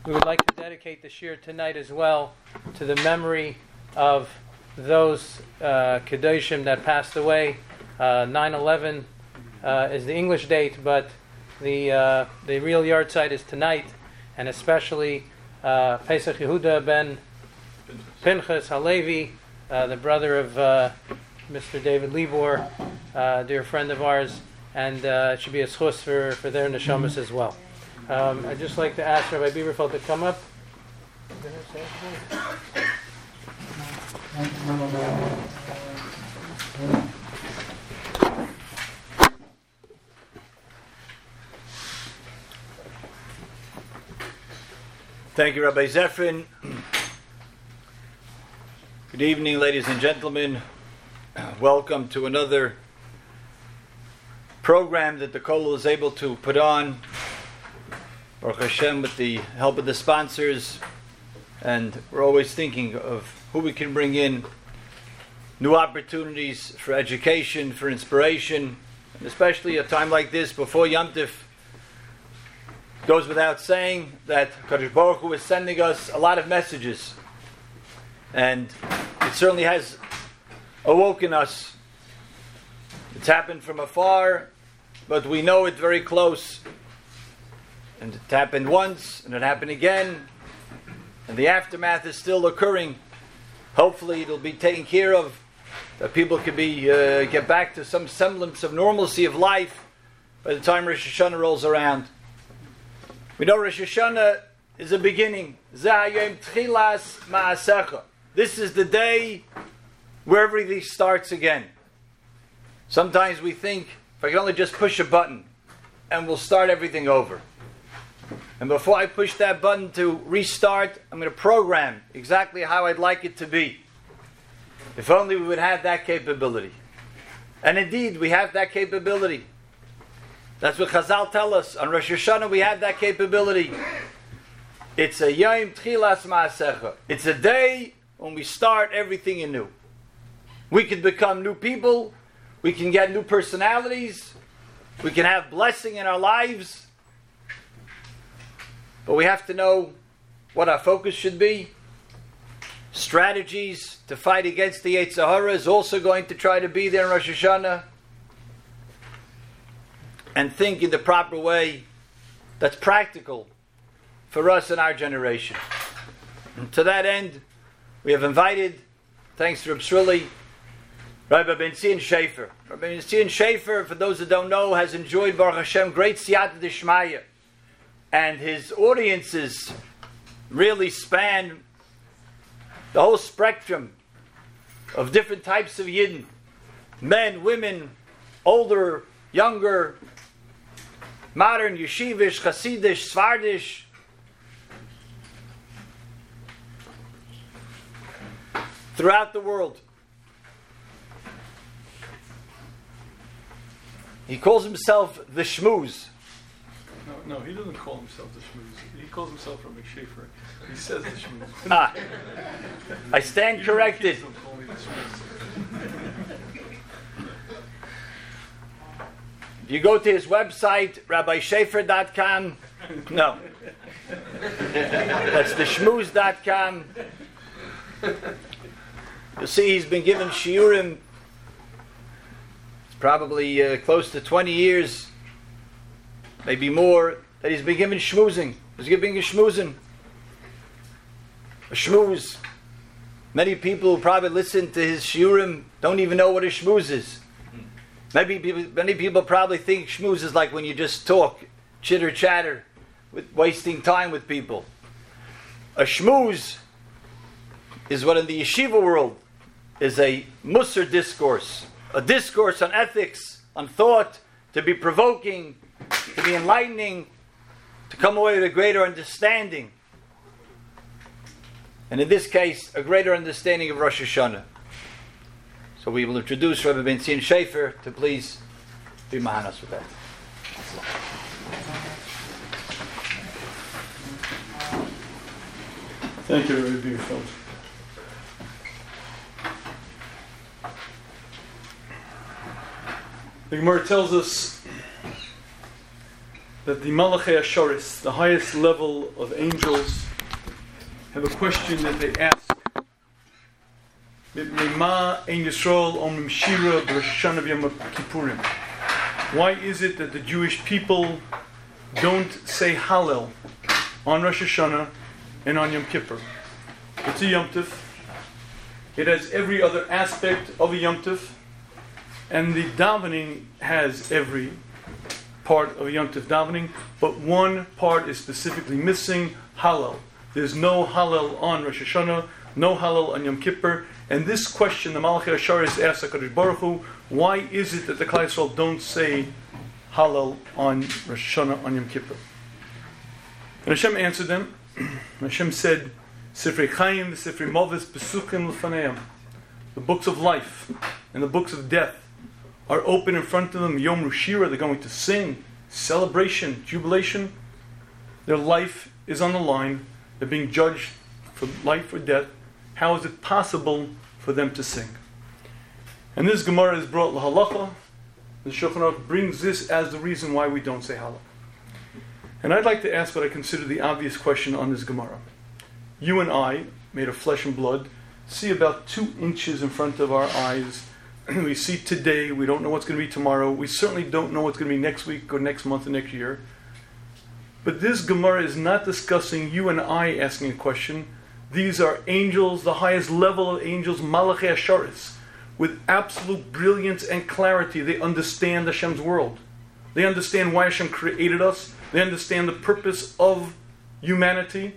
we would like to dedicate the shir tonight as well to the memory of those Kedoshim that passed away. 9/11 is the English date, but the real yahrzeit is tonight, and especially Pesach Yehuda ben Pinchas Halevi, the brother of Mr. David Libor, dear friend of ours, and it should be a schus for their neshamas as well. I'd just like to ask Rabbi Bieberfeld to come up. Thank you, Rabbi Zefrin. Good evening, ladies and gentlemen. Welcome to another program that the Kollel is able to put on, Baruch Hashem, with the help of the sponsors. And we're always thinking of who we can bring in, new opportunities for education, for inspiration, and especially a time like this before Yom Tov. Goes without saying that Kadosh Baruch Hu is sending us a lot of messages, and it certainly has awoken us. It's happened from afar, but we know it very close. And it happened once, and it happened again, and the aftermath is still occurring. Hopefully it'll be taken care of, that people can get back to some semblance of normalcy of life by the time Rosh Hashanah rolls around. We know Rosh Hashanah is a beginning. This is the day where everything starts again. Sometimes we think, if I can only just push a button, and we'll start everything over. And before I push that button to restart, I'm going to program exactly how I'd like it to be. If only we would have that capability. And indeed, we have that capability. That's what Chazal tell us. On Rosh Hashanah, we have that capability. It's a Yom Tchilas Ma'asecha. It's a day when we start everything anew. We can become new people. We can get new personalities. We can have blessing in our lives. But we have to know what our focus should be. Strategies to fight against the Yetzer Hara is also going to try to be there in Rosh Hashanah. And think in the proper way that's practical for us in our generation. And to that end, we have invited, thanks to Reb Shrilly, Rabbi Ben Zion Schaefer. Rabbi Ben Zion Schaefer, for those that don't know, has enjoyed, Baruch Hashem, great siyata d'shmaya. And his audiences really span the whole spectrum of different types of Yidden. Men, women, older, younger, modern, yeshivish, chassidish, svardish. Throughout the world. He calls himself the Shmooze. No, he doesn't call himself the Shmooze. He calls himself Rabbi Schaefer. He says the Shmooze. I stand corrected. If you go to his website, rabbischaefer.com, no. That's the shmooze.com. You'll see he's been given shiurim. It's probably close to 20 years, maybe more, that he's been given shmoozing. He's giving a shmoozing. A shmooze. Many people who probably listen to his shiurim don't even know what a shmooze is. Many people probably think shmooze is like when you just talk, chitter chatter, with wasting time with people. A shmooze is what in the yeshiva world is a musar discourse, a discourse on ethics, on thought, to be provoking, to be enlightening, to come away with a greater understanding. And in this case, a greater understanding of Rosh Hashanah. So we will introduce Rabbi Ben Zion Schaefer to please be mahanas with that. Thank you, Rabbi Bierfeld. The Gemara tells us that the Malachei Asharis, the highest level of angels, have a question that they ask. Why is it that the Jewish people don't say Hallel on Rosh Hashanah and on Yom Kippur? It's a Yom Tov. It has every other aspect of a Yom Tov, and the davening has every part of a Yom Tov davening, but one part is specifically missing, Hallel. There's no Hallel on Rosh Hashanah, no Hallel on Yom Kippur, and this question the Malachei Asharis asks HaKadosh Baruch Hu, why is it that the Klal Yisrael don't say Hallel on Rosh Hashanah, on Yom Kippur? And Hashem answered them. Hashem said, Sifrei Chaim, Sifrei Movis, Pesukim L'faneim. The books of life and the books of death are open in front of them. Yom Rushira, they're going to sing, celebration, jubilation. Their life is on the line. They're being judged for life or death. How is it possible for them to sing? And this Gemara is brought lahalacha. The Shulchan Aruch brings this as the reason why we don't say halal. And I'd like to ask what I consider the obvious question on this Gemara. You and I, made of flesh and blood, see about 2 inches in front of our eyes. We see today, we don't know what's going to be tomorrow. We certainly don't know what's going to be next week or next month or next year. But this Gemara is not discussing you and I asking a question. These are angels, the highest level of angels, Malachei Asharis, with absolute brilliance and clarity. They understand Hashem's world. They understand why Hashem created us. They understand the purpose of humanity.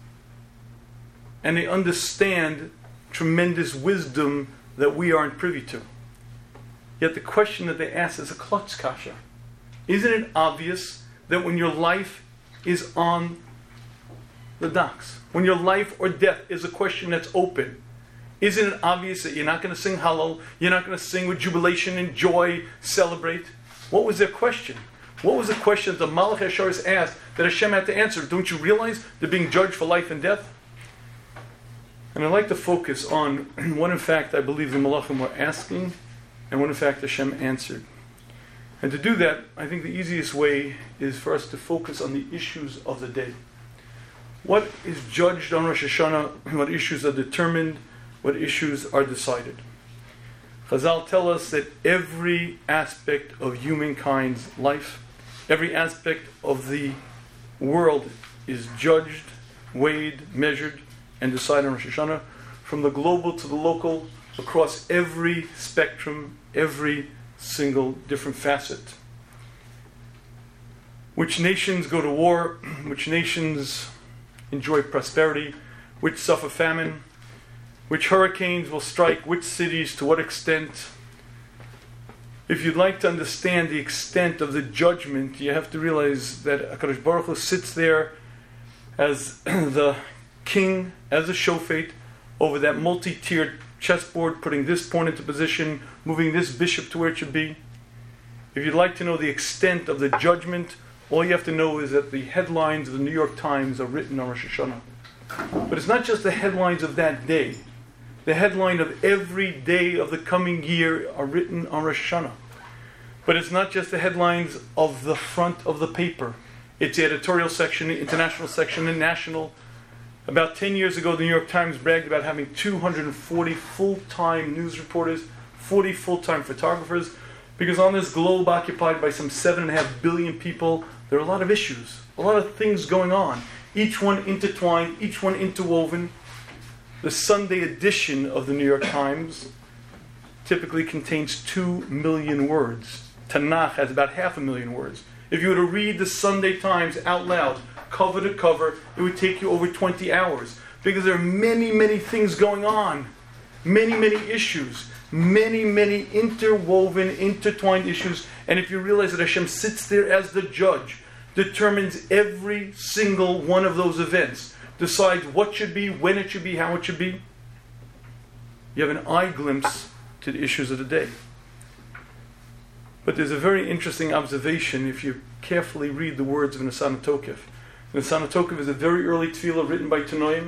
And they understand tremendous wisdom that we aren't privy to. Yet the question that they ask is a klutz kasha. Isn't it obvious that when your life is on the docks, when your life or death is a question that's open, isn't it obvious that you're not going to sing Hallel, you're not going to sing with jubilation and joy, celebrate? What was their question? What was the question that the Malachei Asharis asked that Hashem had to answer? Don't you realize they're being judged for life and death? And I'd like to focus on what in fact I believe the Malachim were asking and what in fact Hashem answered. And to do that, I think the easiest way is for us to focus on the issues of the day. What is judged on Rosh Hashanah? What issues are determined? What issues are decided? Chazal tell us that every aspect of humankind's life, every aspect of the world is judged, weighed, measured, and decided on Rosh Hashanah, from the global to the local, across every spectrum, every single different facet. Which nations go to war, which nations enjoy prosperity, which suffer famine, which hurricanes will strike which cities to what extent. If you'd like to understand the extent of the judgment, you have to realize that HaKadosh Baruch Hu sits there as the king, as a shofet, over that multi-tiered chessboard, putting this pawn into position, moving this bishop to where it should be. If you'd like to know the extent of the judgment, all you have to know is that the headlines of the New York Times are written on Rosh Hashanah. But it's not just the headlines of that day. The headline of every day of the coming year are written on Rosh Hashanah. But it's not just the headlines of the front of the paper. It's the editorial section, the international section, the national. About 10 years ago, the New York Times bragged about having 240 full-time news reporters, 40 full-time photographers, because on this globe occupied by some 7.5 billion people, there are a lot of issues, a lot of things going on, each one intertwined, each one interwoven. The Sunday edition of the New York Times typically contains 2 million words. Tanakh has about 500,000 words. If you were to read the Sunday Times out loud, cover to cover, it would take you over 20 hours. Because there are many, many things going on. Many, many issues. Many, many interwoven, intertwined issues. And if you realize that Hashem sits there as the judge, determines every single one of those events, decides what should be, when it should be, how it should be, you have an eye glimpse to the issues of the day. But there's a very interesting observation if you carefully read the words of Nisan HaTokef. Nisan HaTokef is a very early tefillah written by Tanoim,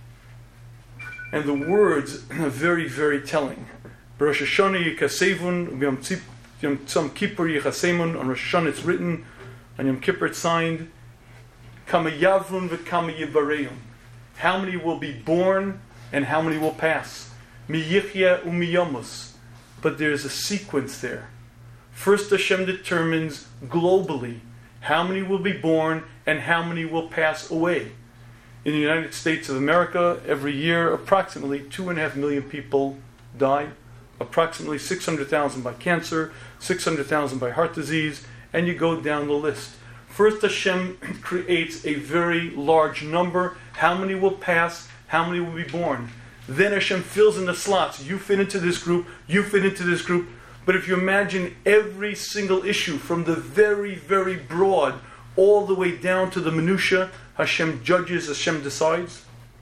and the words are very, very telling. Rosh Hashanah Yikasevun, Yom Kippur Yichasemun. On Rosh Hashanah it's written, On Yom Kippur it's signed, Kama Yavrun v'Kama Yivareim. How many will be born and how many will pass? Mi Yichya u'mi Yamus. But there's a sequence there. First Hashem determines globally how many will be born and how many will pass away. In the United States of America, every year approximately 2.5 million people die. Approximately 600,000 by cancer, 600,000 by heart disease, and you go down the list. First Hashem creates a very large number. How many will pass? How many will be born? Then Hashem fills in the slots. You fit into this group, you fit into this group. But if you imagine every single issue from the very, very broad all the way down to the minutiae, Hashem judges, Hashem decides.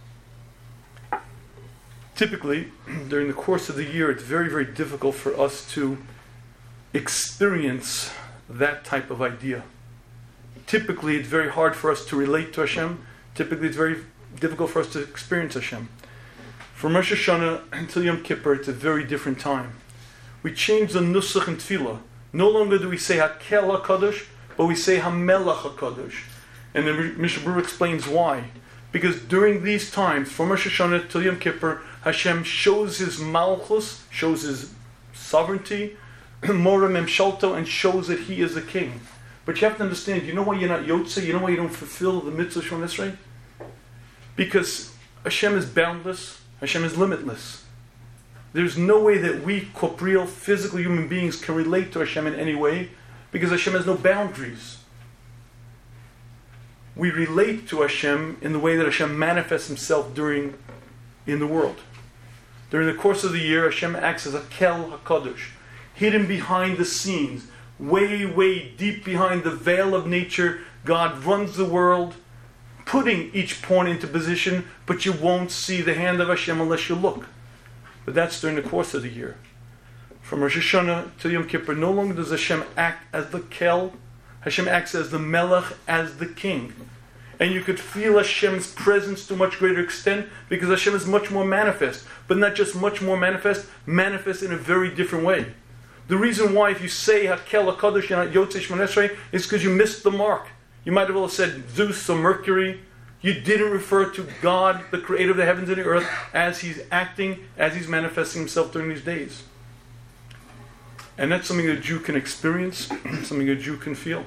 Typically, during the course of the year, it's very, very difficult for us to experience that type of idea. Typically, it's very hard for us to relate to Hashem. Typically, it's very difficult for us to experience Hashem. From Rosh Hashanah until Yom Kippur, it's a very different time. We change the nusach in Tefillah. No longer do we say Hakel HaKadosh, but we say Hamelach HaKadosh. And then Mishnah Berurah explains why. Because during these times, from Rosh Hashanah till Yom Kippur, Hashem shows His Malchus, shows His sovereignty, Mora Memshalto, and shows that He is the king. But you have to understand, you know why you're not Yotze? You know why you don't fulfill the mitzvah Shemon Esrei? Because Hashem is boundless, Hashem is limitless. There's no way that we, corporeal, physical human beings, can relate to Hashem in any way, because Hashem has no boundaries. We relate to Hashem in the way that Hashem manifests Himself in the world. During the course of the year, Hashem acts as a Kel HaKadosh, hidden behind the scenes, way, way deep behind the veil of nature. God runs the world, putting each pawn into position, but you won't see the hand of Hashem unless you look. But that's during the course of the year. From Rosh Hashanah to Yom Kippur, no longer does Hashem act as the Kel, Hashem acts as the Melech, as the king. And you could feel Hashem's presence to a much greater extent because Hashem is much more manifest. But not just much more manifest in a very different way. The reason why if you say Hakel HaKadosh, you're not Yotzei Shemon Esrei, is because you missed the mark. You might have well said Zeus or Mercury. You didn't refer to God, the creator of the heavens and the earth, as He's acting, as He's manifesting Himself during these days. And that's something that a Jew can experience, something a Jew can feel.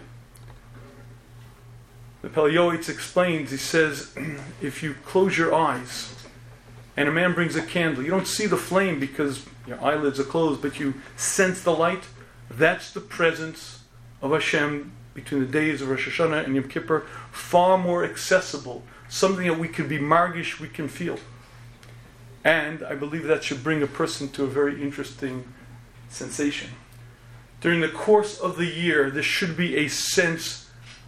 The Pele Yoetz explains, he says, if you close your eyes and a man brings a candle, you don't see the flame because your eyelids are closed, but you sense the light. That's the presence of Hashem between the days of Rosh Hashanah and Yom Kippur, far more accessible, something that we can be margish, we can feel. And I believe that should bring a person to a very interesting sensation. During the course of the year, there should be a sense,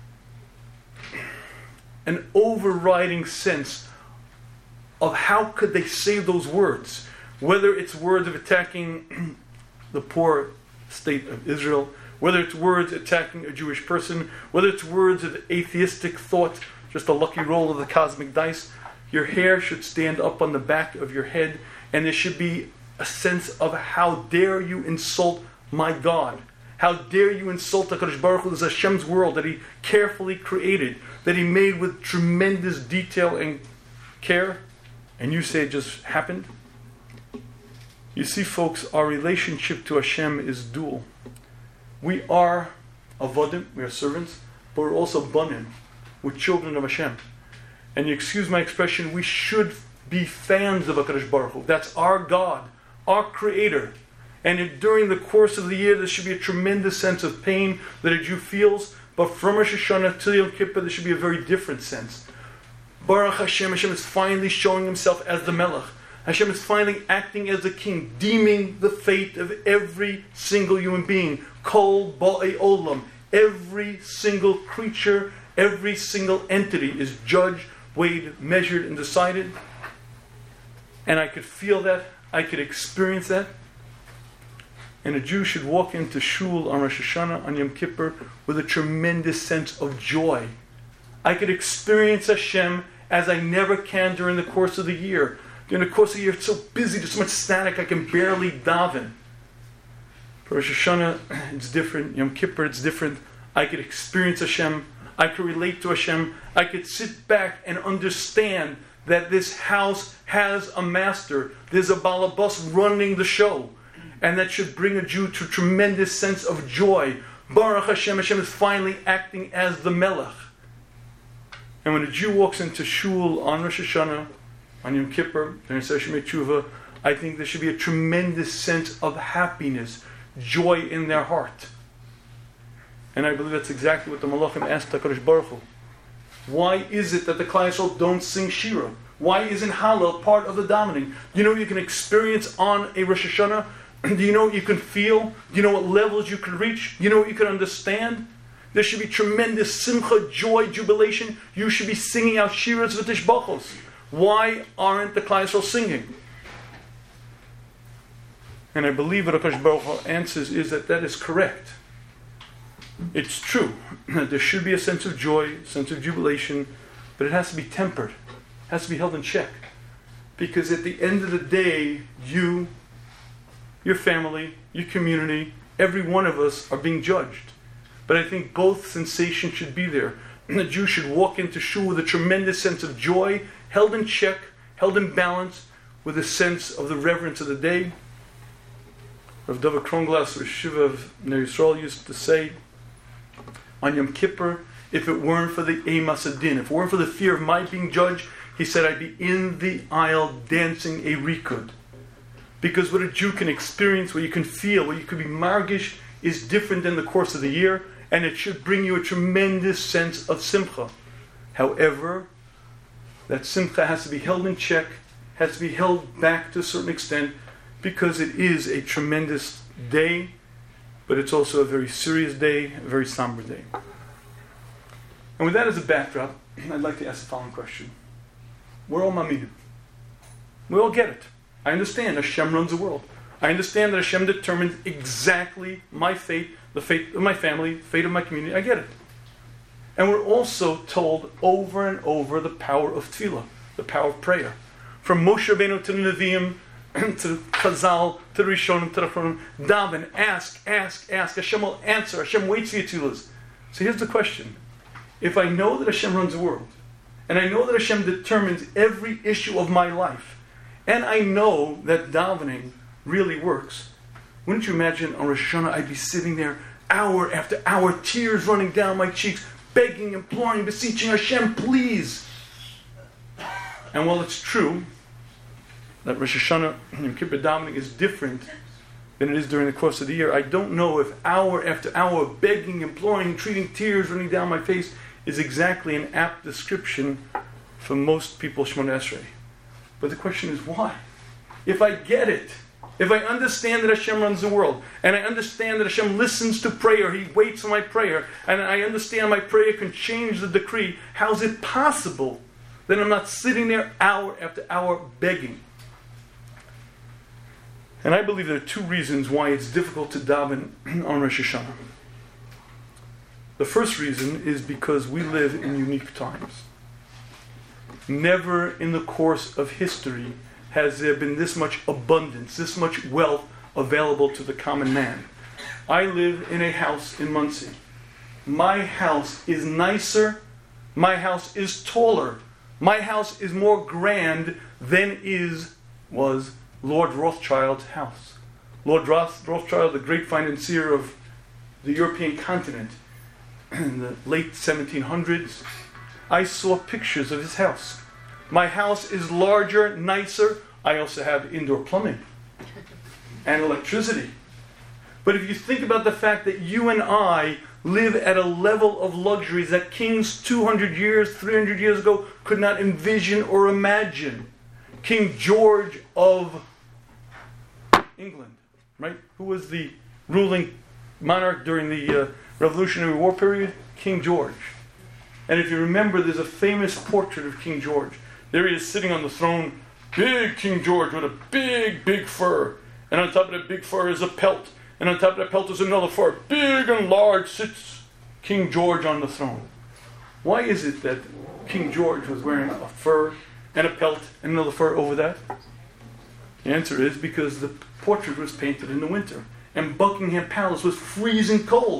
an overriding sense of how could they say those words. Whether it's words of attacking the poor state of Israel, whether it's words attacking a Jewish person, whether it's words of atheistic thought, just a lucky roll of the cosmic dice, your hair should stand up on the back of your head, and there should be a sense of how dare you insult my God. How dare you insult HaKadosh Baruch Hu, this is Hashem's world that He carefully created, that He made with tremendous detail and care, and you say it just happened? You see, folks, our relationship to Hashem is dual. We are avodim, we are servants, but we're also banim, we're children of Hashem. And you excuse my expression, we should be fans of HaKadosh Baruch Hu. That's our God, our Creator. And during the course of the year, there should be a tremendous sense of pain that a Jew feels. But from Rosh Hashanah till Yom Kippur, there should be a very different sense. Baruch Hashem, Hashem is finally showing Himself as the Melech. Hashem is finally acting as the king, deeming the fate of every single human being. Kol Ba'ei Olam. Every single creature, every single entity is judged, weighed, measured, and decided. And I could feel that. I could experience that. And a Jew should walk into shul on Rosh Hashanah, on Yom Kippur, with a tremendous sense of joy. I could experience Hashem as I never can during the course of the year. During the course of the year, it's so busy, there's so much static, I can barely daven. For Rosh Hashanah, it's different. Yom Kippur, it's different. I could experience Hashem. I could relate to Hashem. I could sit back and understand that this house has a master. There's a balabas running the show. And that should bring a Jew to a tremendous sense of joy. Baruch Hashem, Hashem is finally acting as the Melech. And when a Jew walks into shul on Rosh Hashanah, on Yom Kippur, during Shemei Tshuva, I think there should be a tremendous sense of happiness, joy in their heart. And I believe that's exactly what the Malachim asked HaKadosh Baruch Hu. Why is it that the Klal Yisrael don't sing Shira? Why isn't Hallel part of the davening? Do you know what you can experience on a Rosh Hashanah? Do you know what you can feel? Do you know what levels you can reach? Do you know what you can understand? There should be tremendous simcha, joy, jubilation. You should be singing out Shiras v'tishbachos. Why aren't the Klal Yisrael singing? And I believe what HaKadosh Baruch Hu answers is that is correct. It's true that there should be a sense of joy, a sense of jubilation, but it has to be tempered. It has to be held in check. Because at the end of the day, you, your family, your community, every one of us are being judged. But I think both sensations should be there. The Jew should walk into shul with a tremendous sense of joy, held in check, held in balance, with a sense of the reverence of the day. Rav David Kronglas, Rosh Yeshiva of Ner Yisrael, used to say, on Yom Kippur, if it weren't for the Eimas Adin, if it weren't for the fear of my being judged, he said, I'd be in the aisle dancing a rikud. Because what a Jew can experience, what you can feel, what you can be margish, is different in the course of the year, and it should bring you a tremendous sense of simcha. However, that simcha has to be held in check, has to be held back to a certain extent, because it is a tremendous day, but it's also a very serious day, a very somber day. And with that as a backdrop, I'd like to ask the following question. We're all maminim. We all get it. I understand Hashem runs the world. I understand that Hashem determines exactly my fate, the fate of my family, the fate of my community. I get it. And we're also told over and over the power of tefillah, the power of prayer. From Moshe Rabbeinu to the Nevi'im, to Chazal, to the Rishonim, to the Achronim, daven, ask. Hashem will answer. Hashem waits for your tefillahs. So here's the question. If I know that Hashem runs the world, and I know that Hashem determines every issue of my life, and I know that davening really works, wouldn't you imagine on Rosh Hashanah I'd be sitting there hour after hour, tears running down my cheeks, begging, imploring, beseeching Hashem, please. And while it's true that Rosh Hashanah and Yom Kippur davening is different than it is during the course of the year, I don't know if hour after hour begging, imploring, entreating, tears running down my face is exactly an apt description for most people Shemona Esrei. But the question is why? If I get it, if I understand that Hashem runs the world, and I understand that Hashem listens to prayer, He waits for my prayer, and I understand my prayer can change the decree, how is it possible that I'm not sitting there hour after hour begging? And I believe there are two reasons why it's difficult to daven on Rosh Hashanah. The first reason is because we live in unique times. Never in the course of history has there been this much abundance, this much wealth available to the common man. I live in a house in Muncie. My house is nicer, my house is taller, my house is more grand than was Lord Rothschild's house. Lord Rothschild, the great financier of the European continent in the late 1700s, I saw pictures of his house. My house is larger, nicer. I also have indoor plumbing and electricity. But if you think about the fact that you and I live at a level of luxuries that kings 200 years, 300 years ago could not envision or imagine. King George of England, right? Who was the ruling monarch during the Revolutionary War period? King George. And if you remember, there's a famous portrait of King George. There he is sitting on the throne, big King George with a big, big fur. And on top of that big fur is a pelt. And on top of that pelt is another fur. Big and large sits King George on the throne. Why is it that King George was wearing a fur and a pelt and another fur over that? The answer is because the portrait was painted in the winter. And Buckingham Palace was freezing cold.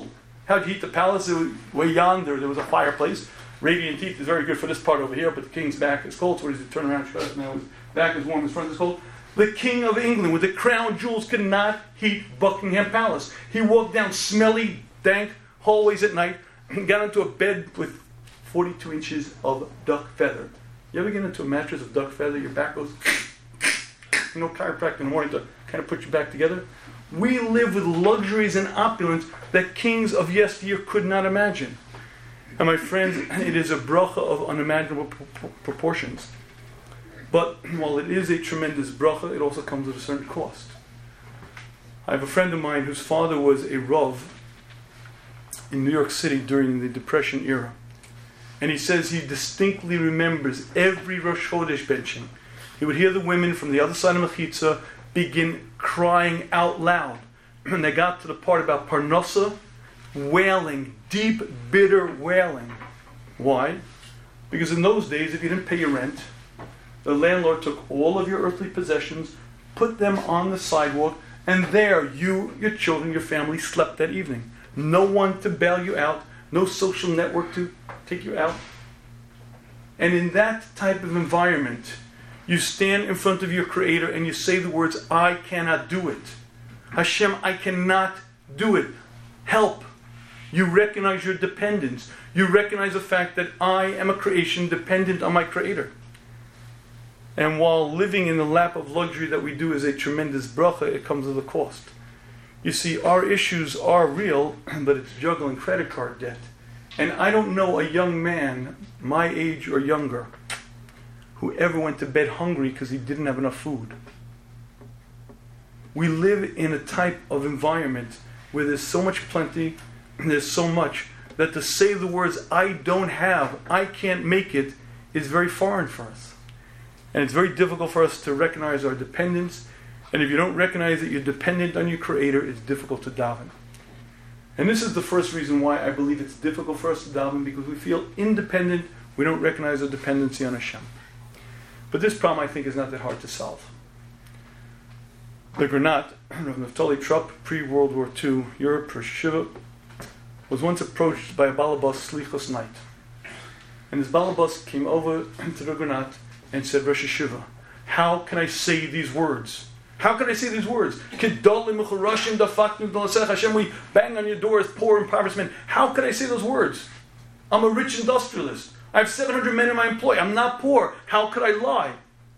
How'd you heat the palace? It was way yonder, there was a fireplace. Radiant heat is very good for this part over here, but the king's back is cold, so what does he turn around? Shut up now. His back is warm, his front is cold. The king of England with the crown jewels could not heat Buckingham Palace. He walked down smelly, dank hallways at night and got into a bed with 42 inches of duck feather. You ever get into a mattress of duck feather, your back goes, chiropractor in the morning to kind of put you back together? We live with luxuries and opulence that kings of yesteryear could not imagine. And my friends, it is a bracha of unimaginable proportions. But while it is a tremendous bracha, it also comes at a certain cost. I have a friend of mine whose father was a Rav in New York City during the Depression era. And he says he distinctly remembers every Rosh Chodesh benching. He would hear the women from the other side of Mechitza begin crying out loud. And they got to the part about Parnasa, wailing, deep, bitter wailing. Why? Because in those days, if you didn't pay your rent, the landlord took all of your earthly possessions, put them on the sidewalk, and there you, your children, your family slept that evening. No one to bail you out, no social network to take you out. And in that type of environment, you stand in front of your Creator and you say the words, I cannot do it. Hashem, I cannot do it. Help. You recognize your dependence. You recognize the fact that I am a creation dependent on my Creator. And while living in the lap of luxury that we do is a tremendous bracha, it comes with a cost. You see, our issues are real, but it's juggling credit card debt. And I don't know a young man, my age or younger, who ever went to bed hungry because he didn't have enough food. We live in a type of environment where there's so much plenty, there's so much, that to say the words, I don't have, I can't make it, is very foreign for us. And it's very difficult for us to recognize our dependence. And if you don't recognize that you're dependent on your Creator, it's difficult to daven. And this is the first reason why I believe it's difficult for us to daven, because we feel independent, we don't recognize our dependency on Hashem. But this problem, I think, is not that hard to solve. The Granat, Naftali Trupp, pre-World War II, Europe, Rosh Hashiva, was once approached by a Balabas Slichos night. And this Balabas came over to the Granat and said, Rosh Hashiva, how can I say these words? How can I say these words? Hashem, we bang on your door as poor, impoverished men. How can I say those words? I'm a rich industrialist. I have 700 men in my employ. I'm not poor. How could I lie?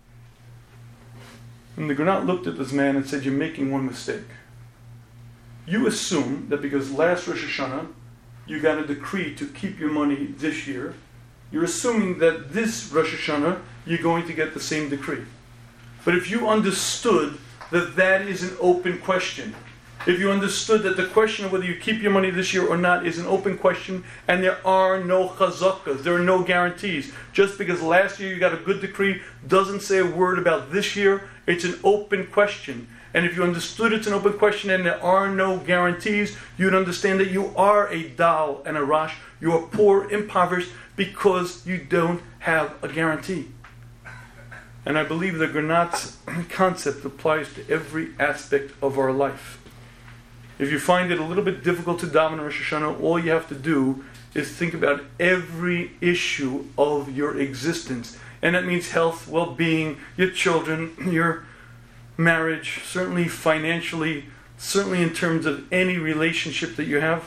And the Granat looked at this man and said, you're making one mistake. You assume that because last Rosh Hashanah, you got a decree to keep your money this year, you're assuming that this Rosh Hashanah, you're going to get the same decree. But if you understood that that is an open question, if you understood that the question of whether you keep your money this year or not is an open question, and there are no chazakas, there are no guarantees. Just because last year you got a good decree doesn't say a word about this year. It's an open question. And if you understood it's an open question and there are no guarantees, you'd understand that you are a dal and a rash. You are poor, impoverished, because you don't have a guarantee. And I believe the Granat's concept applies to every aspect of our life. If you find it a little bit difficult to daven on Rosh Hashanah, all you have to do is think about every issue of your existence. And that means health, well-being, your children, your marriage, certainly financially, certainly in terms of any relationship that you have.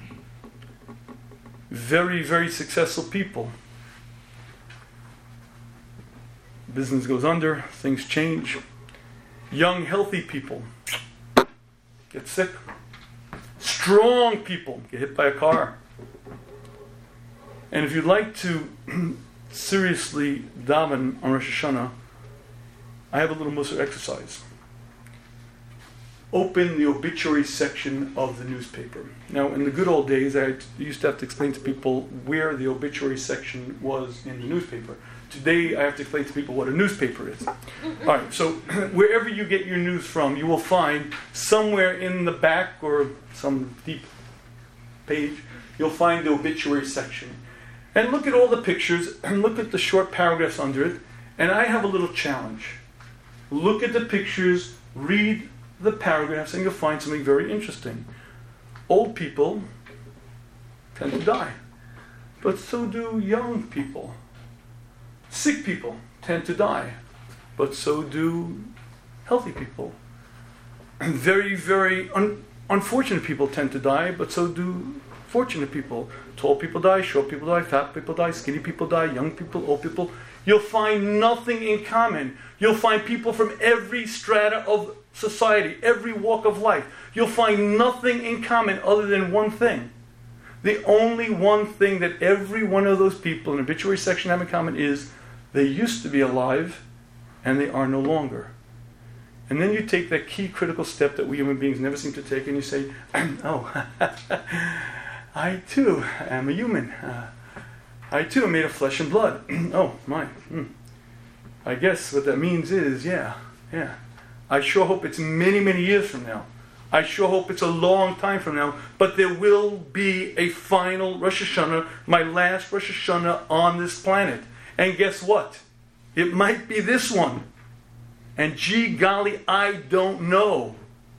Very, very successful people. Business goes under, things change. Young, healthy people get sick. Strong people get hit by a car. And if you'd like to seriously daven on Rosh Hashanah, I have a little Musar exercise. Open the obituary section of the newspaper. Now, in the good old days, I used to have to explain to people where the obituary section was in the newspaper. Today, I have to explain to people what a newspaper is. All right, so wherever you get your news from, you will find somewhere in the back or some deep page, you'll find the obituary section. And look at all the pictures and look at the short paragraphs under it. And I have a little challenge. Look at the pictures, read the paragraphs, and you'll find something very interesting. Old people tend to die. But so do young people. Sick people tend to die. But so do healthy people. Very, very unfortunate people tend to die, but so do fortunate people. Tall people die, short people die, fat people die, skinny people die, young people, old people. You'll find nothing in common. You'll find people from every strata of society, every walk of life. You'll find nothing in common other than one thing. The only one thing that every one of those people in the obituary section have in common is they used to be alive and they are no longer. And then you take that key critical step that we human beings never seem to take, and you say, oh, I too am a human. I too am made of flesh and blood. Oh, my. I guess what that means is, yeah. I sure hope it's many, many years from now. I sure hope it's a long time from now. But there will be a final Rosh Hashanah, my last Rosh Hashanah on this planet. And guess what? It might be this one. And gee golly, I don't know.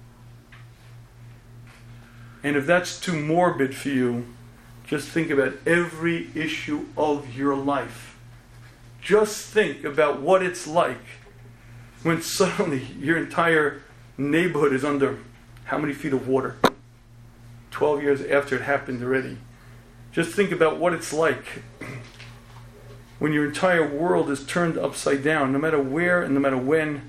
And if that's too morbid for you, just think about every issue of your life. Just think about what it's like when suddenly your entire neighborhood is under how many feet of water? 12 years after it happened already. Just think about what it's like when your entire world is turned upside down, no matter where and no matter when.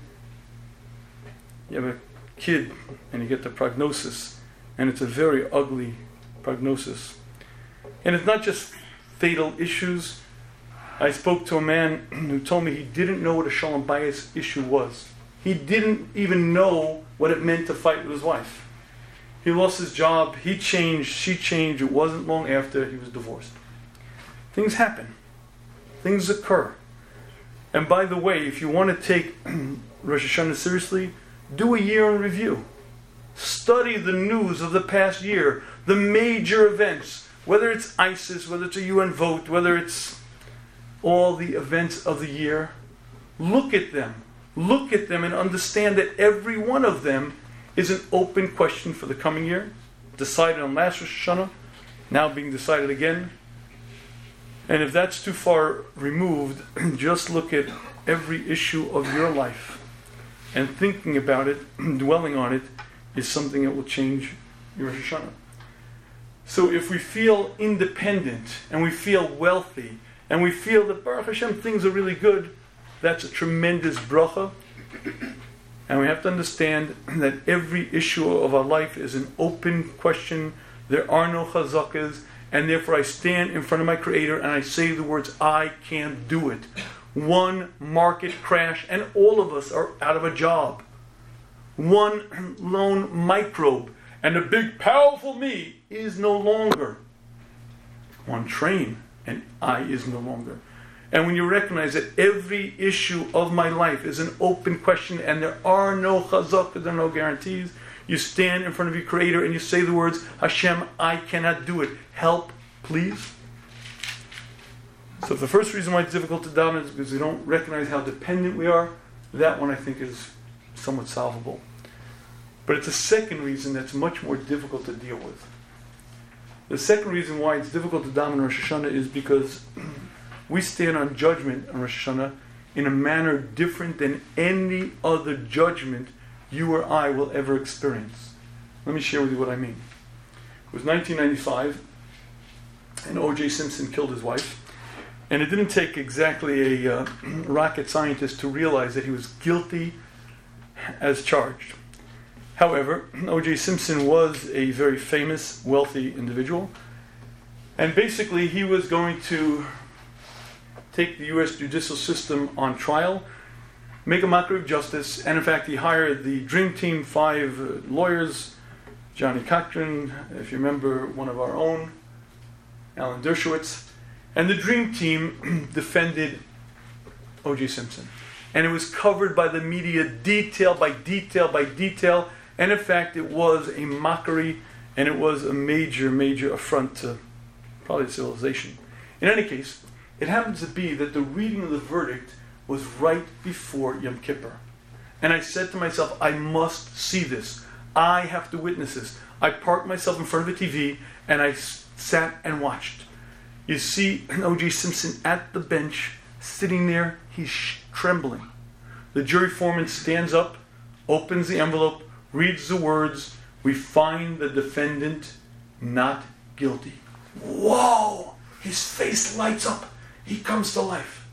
You have a kid and you get the prognosis, and it's a very ugly prognosis. And it's not just fatal issues. I spoke to a man who told me he didn't know what a shalom bayis issue was. He didn't even know what it meant to fight with his wife. He lost his job, he changed, she changed. It wasn't long after he was divorced. Things happen. Things occur. And by the way, if you want to take Rosh Hashanah seriously, do a year in review. Study the news of the past year, the major events, whether it's ISIS, whether it's a UN vote, whether it's all the events of the year. Look at them and understand that every one of them is an open question for the coming year, decided on last Rosh Hashanah, now being decided again. And if that's too far removed, just look at every issue of your life. And thinking about it, dwelling on it, is something that will change your Rosh Hashanah. So if we feel independent, and we feel wealthy, and we feel that Baruch Hashem things are really good, that's a tremendous bracha. And we have to understand that every issue of our life is an open question. There are no chazakas, and therefore I stand in front of my Creator and I say the words, I can't do it. One market crash and all of us are out of a job. One lone microbe and the big powerful me is no longer. One train and I is no longer. And when you recognize that every issue of my life is an open question and there are no chazakas, there are no guarantees, you stand in front of your Creator and you say the words, Hashem, I cannot do it. Help, please. So if the first reason why it's difficult to daven is because we don't recognize how dependent we are, that one I think is somewhat solvable. But it's a second reason that's much more difficult to deal with. The second reason why it's difficult to daven Rosh Hashanah is because we stand on judgment on Rosh Hashanah in a manner different than any other judgment you or I will ever experience. Let me share with you what I mean. It was 1995, and O.J. Simpson killed his wife. And it didn't take exactly a rocket scientist to realize that he was guilty as charged. However, O.J. Simpson was a very famous, wealthy individual. And basically, he was going to take the U.S. judicial system on trial, make a mockery of justice, and in fact, he hired the Dream Team 5 lawyers, Johnny Cochran, if you remember, one of our own, Alan Dershowitz. And the Dream Team defended O.J. Simpson. And it was covered by the media detail by detail by detail. And in fact, it was a mockery and it was a major, major affront to probably civilization. In any case, it happens to be that the reading of the verdict was right before Yom Kippur. And I said to myself, I must see this. I have to witness this. I parked myself in front of the TV and I sat and watched. You see O.J. Simpson at the bench, sitting there, he's trembling. The jury foreman stands up, opens the envelope, reads the words, "We find the defendant not guilty." Whoa! His face lights up. He comes to life.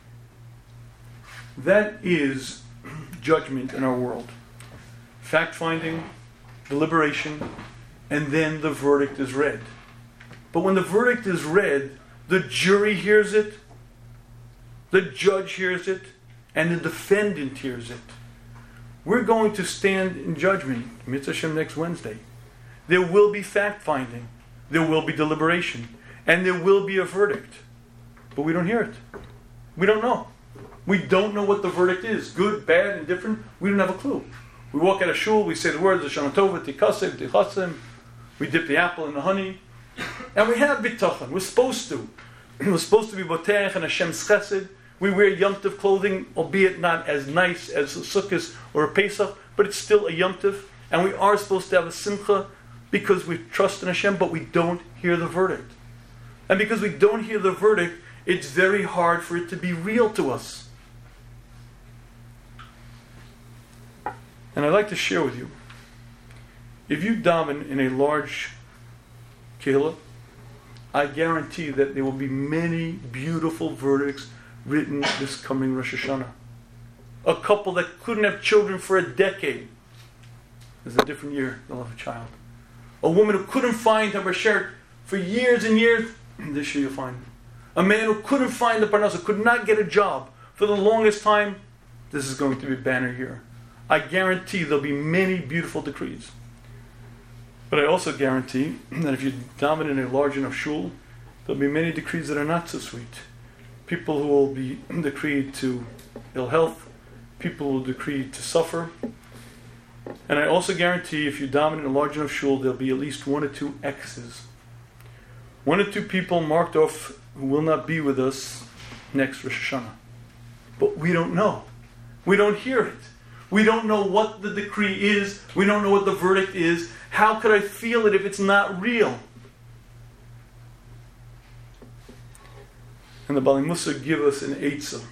That is judgment in our world. Fact-finding, deliberation, and then the verdict is read. But when the verdict is read, the jury hears it, the judge hears it, and the defendant hears it. We're going to stand in judgment, Mitzvah Hashem, next Wednesday. There will be fact-finding, there will be deliberation, and there will be a verdict. But we don't hear it. We don't know. We don't know what the verdict is. Good, bad, indifferent. We don't have a clue. We walk out of shul, we say the words, Shana Tova, Tikasem, Tichasim. We dip the apple in the honey. And we have bitachon. We're supposed to. We're supposed to be boteach and Hashem's chesed. We wear Yom Tov clothing, albeit not as nice as a Sukkot or a Pesach, but it's still a Yom Tov. And we are supposed to have a simcha because we trust in Hashem, but we don't hear the verdict. And because we don't hear the verdict, it's very hard for it to be real to us. And I'd like to share with you, if you daven in a large kehillah, I guarantee that there will be many beautiful verdicts written this coming Rosh Hashanah. A couple that couldn't have children for a decade. There's a different year, they'll have a child. A woman who couldn't find her shirt for years and years, this year you'll find. A man who couldn't find the parnasa, could not get a job for the longest time, this is going to be a banner year. I guarantee there'll be many beautiful decrees. But I also guarantee that if you daven in a large enough shul, there'll be many decrees that are not so sweet. People who will be decreed to ill health, people who will be decreed to suffer. And I also guarantee if you daven in a large enough shul, there'll be at least 1 or 2 X's. 1 or 2 people marked off who will not be with us next Rosh Hashanah. But we don't know. We don't hear it. We don't know what the decree is. We don't know what the verdict is. How could I feel it if it's not real? And the Bali Musa give us an eitzah.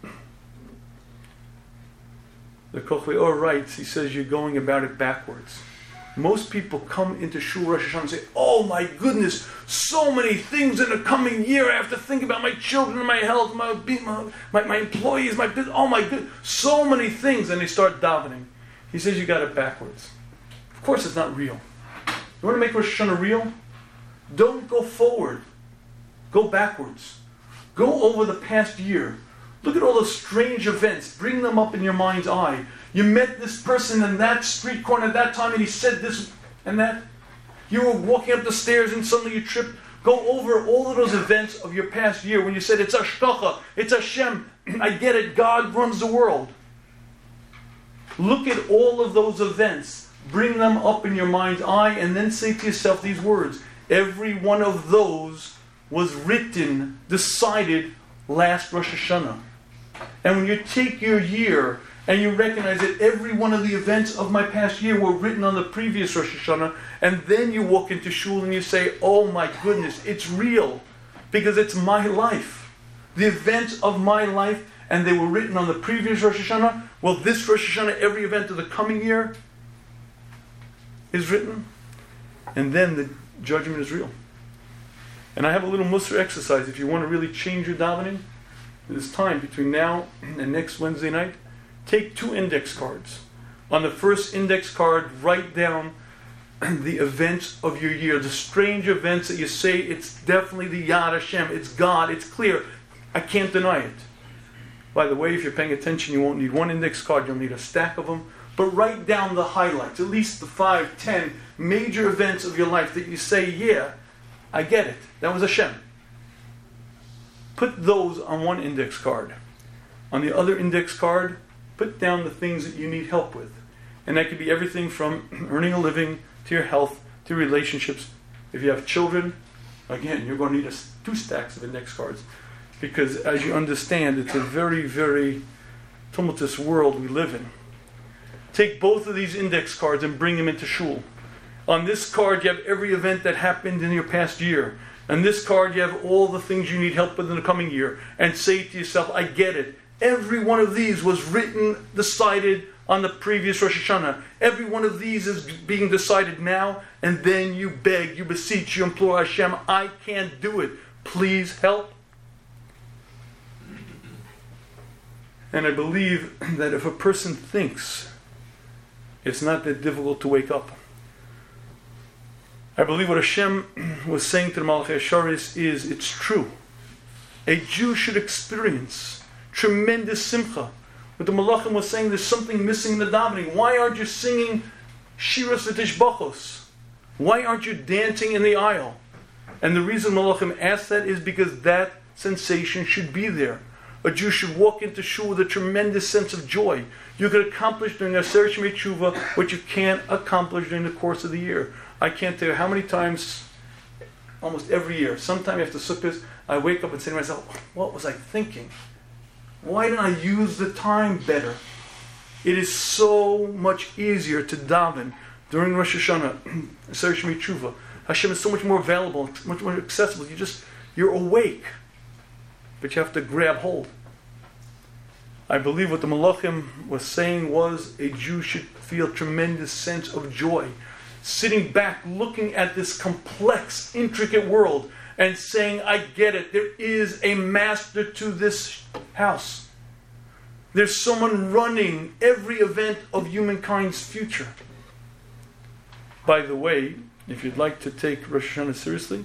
The Kochli Or writes, he says, you're going about it backwards. Most people come into Shul Rosh Hashanah and say, oh my goodness, so many things in the coming year. I have to think about my children, my health, my employees, my business. Oh my goodness, so many things. And they start davening. He says you got it backwards. Of course it's not real. You want to make Rosh Hashanah real? Don't go forward. Go backwards. Go over the past year. Look at all those strange events. Bring them up in your mind's eye. You met this person in that street corner at that time and he said this and that. You were walking up the stairs and suddenly you tripped. Go over all of those events of your past year when you said, it's Ashtacha, it's Hashem, I get it, God runs the world. Look at all of those events. Bring them up in your mind's eye and then say to yourself these words. Every one of those was written, decided last Rosh Hashanah. And when you take your year and you recognize that every one of the events of my past year were written on the previous Rosh Hashanah, and then you walk into shul and you say, oh my goodness, it's real, because it's my life. The events of my life, and they were written on the previous Rosh Hashanah. Well, this Rosh Hashanah, every event of the coming year is written, and then the judgment is real. And I have a little Musar exercise. If you want to really change your davening, this time between now and next Wednesday night, take 2 index cards. On the first index card, write down the events of your year, the strange events that you say, it's definitely the Yad Hashem, it's God, it's clear. I can't deny it. By the way, if you're paying attention, you won't need 1 index card, you'll need a stack of them. But write down the highlights, at least the 5, 10 major events of your life that you say, yeah, I get it. That was Hashem. Put those on 1 index card. On the other index card, put down the things that you need help with. And that could be everything from earning a living, to your health, to relationships. If you have children, again, you're going to need 2 stacks of index cards. Because as you understand, it's a very, very tumultuous world we live in. Take both of these index cards and bring them into shul. On this card, you have every event that happened in your past year. On this card, you have all the things you need help with in the coming year. And say to yourself, I get it. Every one of these was written, decided on the previous Rosh Hashanah. Every one of these is being decided now. And then you beg, you beseech, you implore Hashem, I can't do it. Please help. And I believe that if a person thinks it's not that difficult to wake up, I believe what Hashem was saying to the Malachei Asharis is, it's true. A Jew should experience tremendous simcha. But the Malachim was saying there's something missing in the davening. Why aren't you singing Shiras v'Tishbachos? Why aren't you dancing in the aisle? And the reason Malachim asked that is because that sensation should be there. A Jew should walk into shul with a tremendous sense of joy. You could accomplish during Aser Shemei Tshuva what you can't accomplish during the course of the year. I can't tell you how many times, almost every year, sometime after Sukkot, I wake up and say to myself, what was I thinking? Why didn't I use the time better? It is so much easier to daven during Rosh Hashanah, Aser Shemei Tshuva. Hashem is so much more available, much more accessible. You're awake, but you have to grab hold. I believe what the Malachim was saying was a Jew should feel a tremendous sense of joy. Sitting back, looking at this complex, intricate world and saying, I get it. There is a master to this house. There's someone running every event of humankind's future. By the way, if you'd like to take Rosh Hashanah seriously,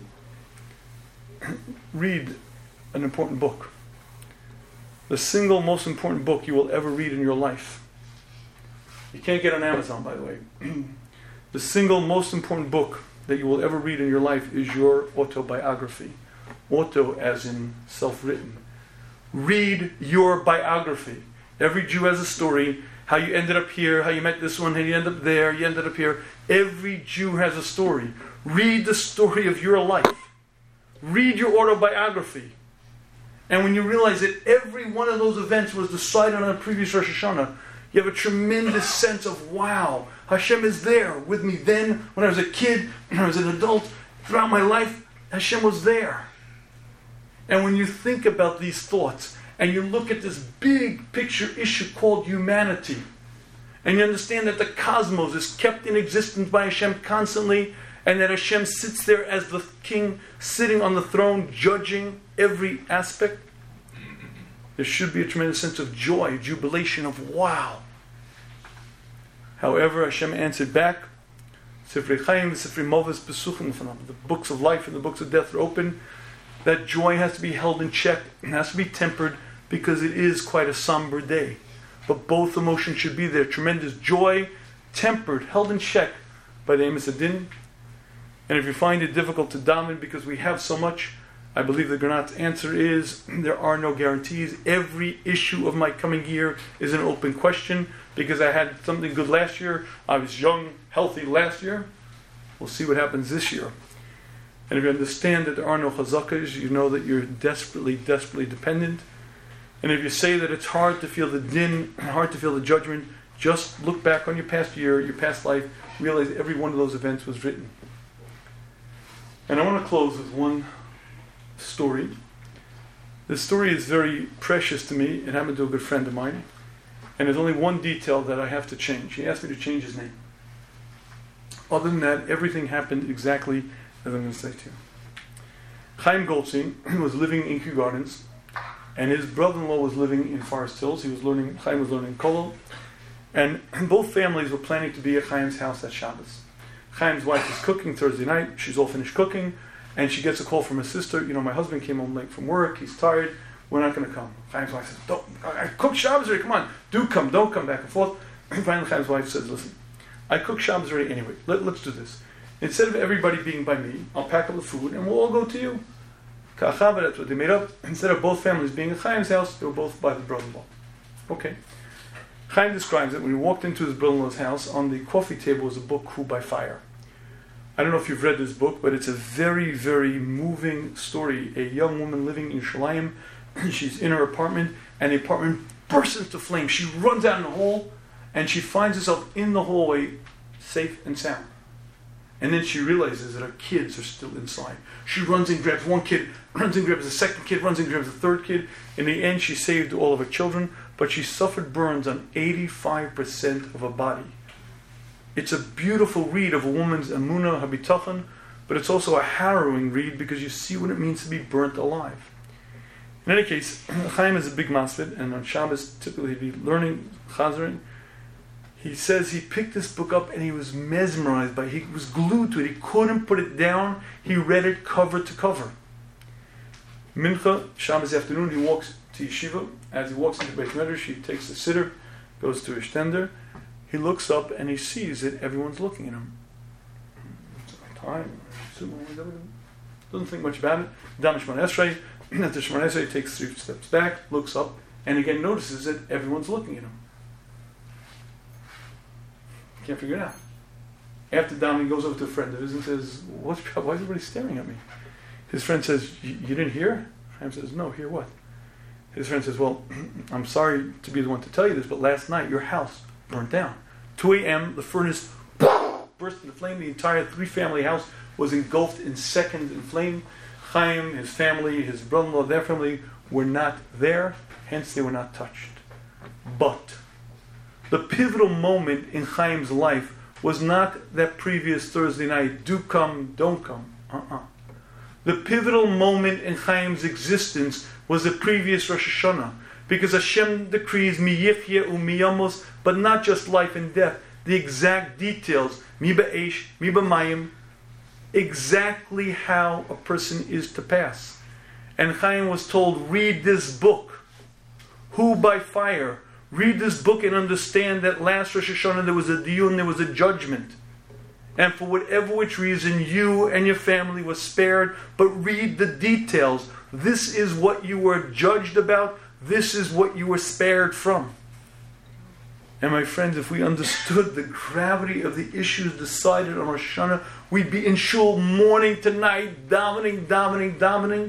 read an important book. The single most important book you will ever read in your life. You can't get it on Amazon, by the way. The single most important book that you will ever read in your life is your autobiography. Auto as in self-written. Read your biography. Every Jew has a story. How you ended up here, how you met this one, how you ended up there, you ended up here. Every Jew has a story. Read the story of your life. Read your autobiography. And when you realize that every one of those events was decided on a previous Rosh Hashanah, you have a tremendous sense of, wow, Hashem is there with me then, when I was a kid, when I was an adult, throughout my life, Hashem was there. And when you think about these thoughts, and you look at this big picture issue called humanity, and you understand that the cosmos is kept in existence by Hashem constantly, and that Hashem sits there as the king, sitting on the throne, judging every aspect, there should be a tremendous sense of joy, jubilation of wow. However, Hashem answered back, Sifrei Chaim, Sifrei Moves, Besuchim, the books of life and the books of death are open. That joy has to be held in check, it has to be tempered, because it is quite a somber day. But both emotions should be there. Tremendous joy, tempered, held in check by the Emes Adin. And if you find it difficult to daven because we have so much, I believe the Granat's answer is there are no guarantees. Every issue of my coming year is an open question, because I had something good last year. I was young, healthy last year. We'll see what happens this year. And if you understand that there are no chazakas, you know that you're desperately, desperately dependent. And if you say that it's hard to feel the din, hard to feel the judgment, just look back on your past year, your past life, realize every one of those events was written. And I want to close with one story. This story is very precious to me. It happened to a good friend of mine. And there's only one detail that I have to change. He asked me to change his name. Other than that, everything happened exactly as I'm going to say to you. Chaim Goldstein was living in Kew Gardens, and his brother-in-law was living in Forest Hills. Chaim was learning Kollel, and both families were planning to be at Chaim's house at Shabbos. Chaim's wife is cooking Thursday night. She's all finished cooking, and she gets a call from her sister. My husband came home late from work. He's tired. We're not going to come. Chaim's wife says, I cooked Shabbos already. Come on. Do come. Don't come back and forth. And finally, Chaim's wife says, listen, I cooked Shabbos already anyway. Let's do this. Instead of everybody being by me, I'll pack up the food and we'll all go to you. That's what they made up. Instead of both families being at Chaim's house, they were both by the brother-in-law. Okay. Chaim describes that when he walked into his brother-in-law's house, on the coffee table was a book, Who by Fire. I don't know if you've read this book, but it's a very, very moving story. A young woman living in Shalayim, she's in her apartment, and the apartment bursts into flames. She runs out in the hall, and she finds herself in the hallway, safe and sound. And then she realizes that her kids are still inside. She runs and grabs one kid, runs and grabs the second kid, runs and grabs the third kid. In the end, she saved all of her children, but she suffered burns on 85% of her body. It's a beautiful read of a woman's emunah, habitachon, but it's also a harrowing read because you see what it means to be burnt alive. In any case, Chaim is a big masvid, and on Shabbos typically he'd be learning Chazering. He says he picked this book up and he was mesmerized by it. He was glued to it. He couldn't put it down. He read it cover to cover. Mincha, Shabbos afternoon, he walks to yeshiva. As he walks into Beit Medrash, he takes the siddur, goes to his tender. He looks up and he sees that everyone's looking at him. Time. Doesn't think much about it. Dam Shemona Esrei. After Shemona Esrei, he takes 3 steps back, looks up, and again notices that everyone's looking at him. Can't figure it out. After Dam, he goes over to a friend of his and says, why is everybody staring at me? His friend says, you didn't hear? Chaim says, no, hear what? His friend says, well, I'm sorry to be the one to tell you this, but last night your house burnt down. 2 a.m., the furnace burst into flame. The entire 3-family house was engulfed in seconds in flame. Chaim, his family, his brother-in-law, their family were not there, hence they were not touched. But the pivotal moment in Chaim's life was not that previous Thursday night, do come, don't come. The pivotal moment in Chaim's existence was the previous Rosh Hashanah, because Hashem decrees mi yichye u mi yamos, but not just life and death, the exact details, mi ba'esh, mi b'mayim, exactly how a person is to pass. And Chaim was told, read this book. Who by fire? Read this book and understand that last Rosh Hashanah there was a diyun, there was a judgment. And for whatever which reason you and your family were spared, but read the details. This is what you were judged about. This is what you were spared from. And my friends, if we understood the gravity of the issues decided on Rosh Hashanah, we'd be in shul morning to night, davening.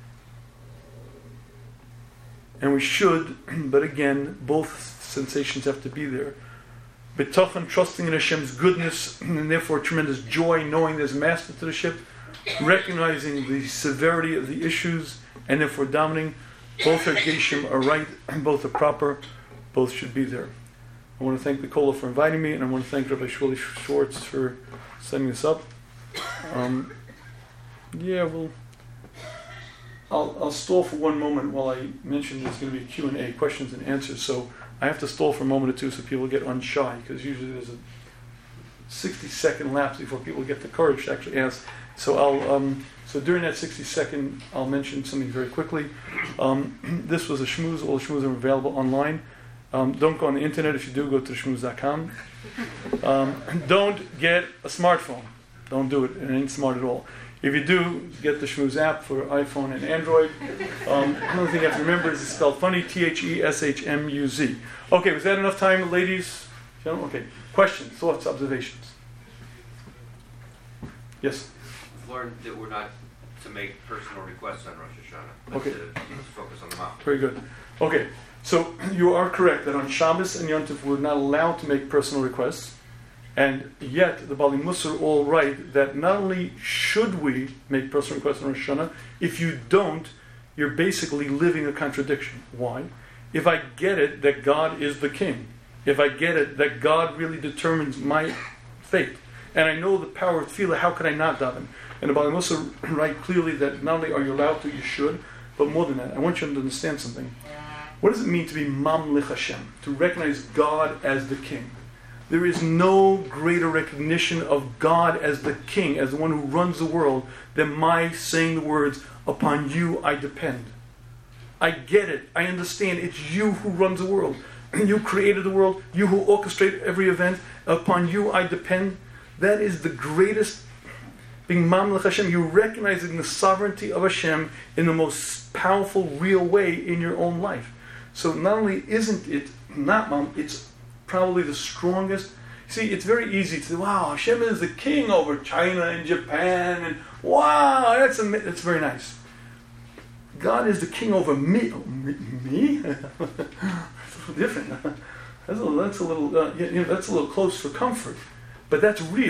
And we should, but again, both sensations have to be there. Bitachon, trusting in Hashem's goodness, and therefore tremendous joy, knowing there's a master to the ship, recognizing the severity of the issues, and therefore davening. Both are Geshem are right, both are proper, both should be there. I want to thank the Kola for inviting me, and I want to thank Rabbi Shmuley Schwartz for setting this up. I'll stall for one moment while I mention there's going to be Q&A, questions and answers. So I have to stall for a moment or two so people get unshy, because usually there's a 60-second lapse before people get the courage to actually ask. So so during that 60-second, I'll mention something very quickly. This was a shmooze. All the shmoozes are available online. Don't go on the internet. If you do, go to shmooze.com. Don't get a smartphone. Don't do it. It ain't smart at all. If you do, get the Shmooze app for iPhone and Android. Another thing you have to remember is it's spelled funny, Theshmuz. Okay, was that enough time, ladies? Gentlemen? Okay. Questions, thoughts, observations? Yes? We've learned that we're not to make personal requests on Rosh Hashanah. Okay. Let's focus on the mouth. Very good. Okay, so you are correct that on Shabbos and Yom Tov we're not allowed to make personal requests. And yet, the Bali Musar all write that not only should we make personal requests on Rosh Hashanah, if you don't, you're basically living a contradiction. Why? If I get it that God is the king, if I get it that God really determines my fate, and I know the power of tefillah, how could I not daven? And the Bali Musar write clearly that not only are you allowed to, you should, but more than that, I want you to understand something. What does it mean to be Mamlich Hashem? To recognize God as the king. There is no greater recognition of God as the king, as the one who runs the world, than my saying the words, upon you I depend. I get it. I understand. It's you who runs the world. You created the world. You who orchestrate every event. Upon you I depend. That is the greatest, being Mamlech Hashem. You're recognizing the sovereignty of Hashem in the most powerful, real way in your own life. So not only isn't it not Mam, it's probably the strongest. See, it's very easy to say, wow, Hashem is the king over China and Japan, and wow, that's very nice. God is the king over me. Oh, me? That's a little different. That's a little close for comfort. But that's real.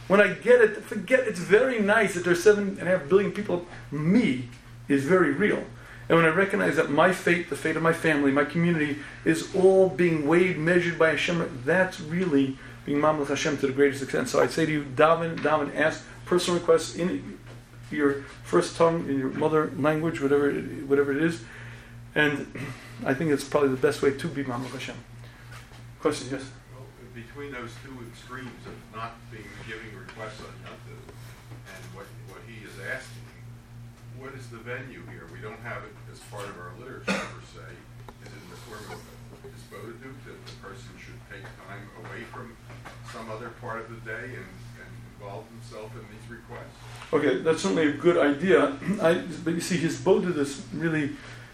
When I get it, forget, it's very nice that there's 7.5 billion people. Me is very real. And when I recognize that my fate, the fate of my family, my community, is all being weighed, measured by Hashem, that's really being Mamlech Hashem to the greatest extent. So I'd say to you, daven, ask personal requests in your first tongue, in your mother language, whatever it is. And I think it's probably the best way to be Mamlech Hashem. Question, yes? Well, between those two extremes of not giving requests on Yontif and what he is asking, what is the venue here? We don't have it as part of our literature per se. Is it in the form of a dispositive that the person should take time away from some other part of the day and involve himself in these requests? Okay, that's certainly a good idea. But you see, his bodhidus really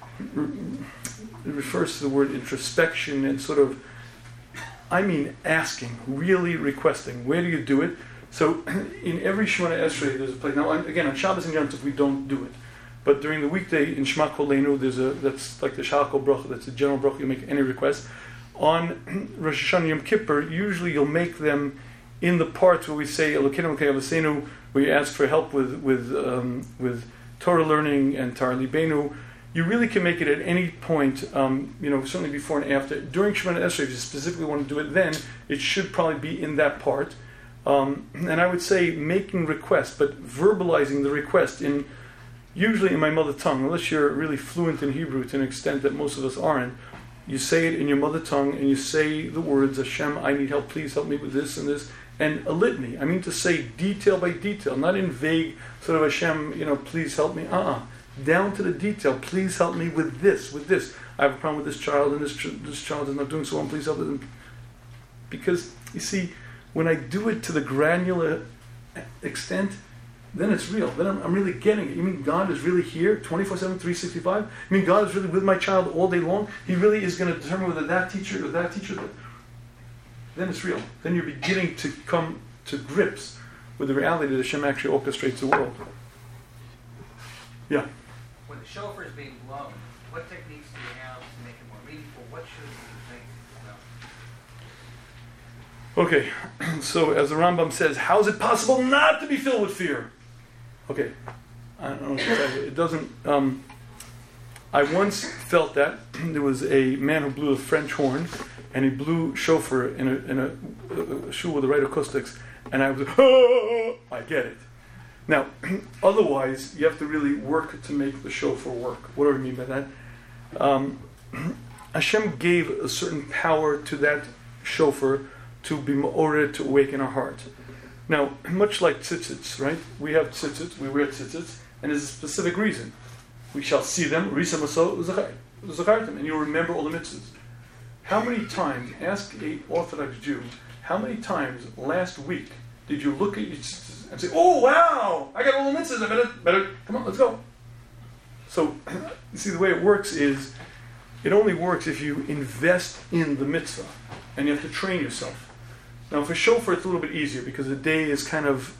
refers to the word introspection and sort of, asking, really requesting. Where do you do it? So in every Shemona Esrei, there's a place. Now, again, on Shabbos and Yom Tov, we don't do it. But during the weekday in Shema Kolenu, that's like the Shachal Bracha, that's a general bracha, you make any request. On Rosh Hashanah Yom Kippur, usually you'll make them in the parts where we say Elokeinu Malkei Avosenu, where you ask for help with Torah learning and Tar Libenu. You really can make it at any point, certainly before and after. During Shemona Esrei, if you specifically want to do it then, it should probably be in that part. And I would say making requests, but verbalizing the request usually in my mother tongue, unless you're really fluent in Hebrew to an extent that most of us aren't. You say it in your mother tongue, and you say the words, Hashem, I need help, please help me with this and this, and a litany. I mean to say detail by detail, not in vague sort of Hashem, please help me. Down to the detail, please help me with this. I have a problem with this child, and this child is not doing so well, please help them. Because, you see, when I do it to the granular extent, then it's real. Then I'm really getting it. You mean God is really here 24/7, 365? You mean God is really with my child all day long? He really is going to determine whether that teacher or that teacher... Then it's real. Then you're beginning to come to grips with the reality that Hashem actually orchestrates the world. Yeah? When the shofar is being blown, what techniques do you have to make it more meaningful? What should we think about? Okay, so as the Rambam says, how is it possible not to be filled with fear? Okay, I don't know what to tell you. It doesn't... I once felt that there was a man who blew a French horn, and he blew shofar in a shul with the right acoustics, and I was I get it. Now, otherwise, you have to really work to make the shofar work. What do I mean by that? Hashem gave a certain power to that shofar to be ma'oreh, to awaken our heart. Now, much like tzitzits, right? We have tzitzits, we wear tzitzits, and there's a specific reason. We shall see them, risa maso zachartem, and you'll remember all the mitzvahs. How many times, ask an Orthodox Jew, how many times last week did you look at your tzitzits and say, oh wow, I got all the mitzvahs, I better, come on, let's go. So, you see, the way it works is, it only works if you invest in the mitzvah, and you have to train yourself. Now, for shofar, it's a little bit easier because the day is kind of,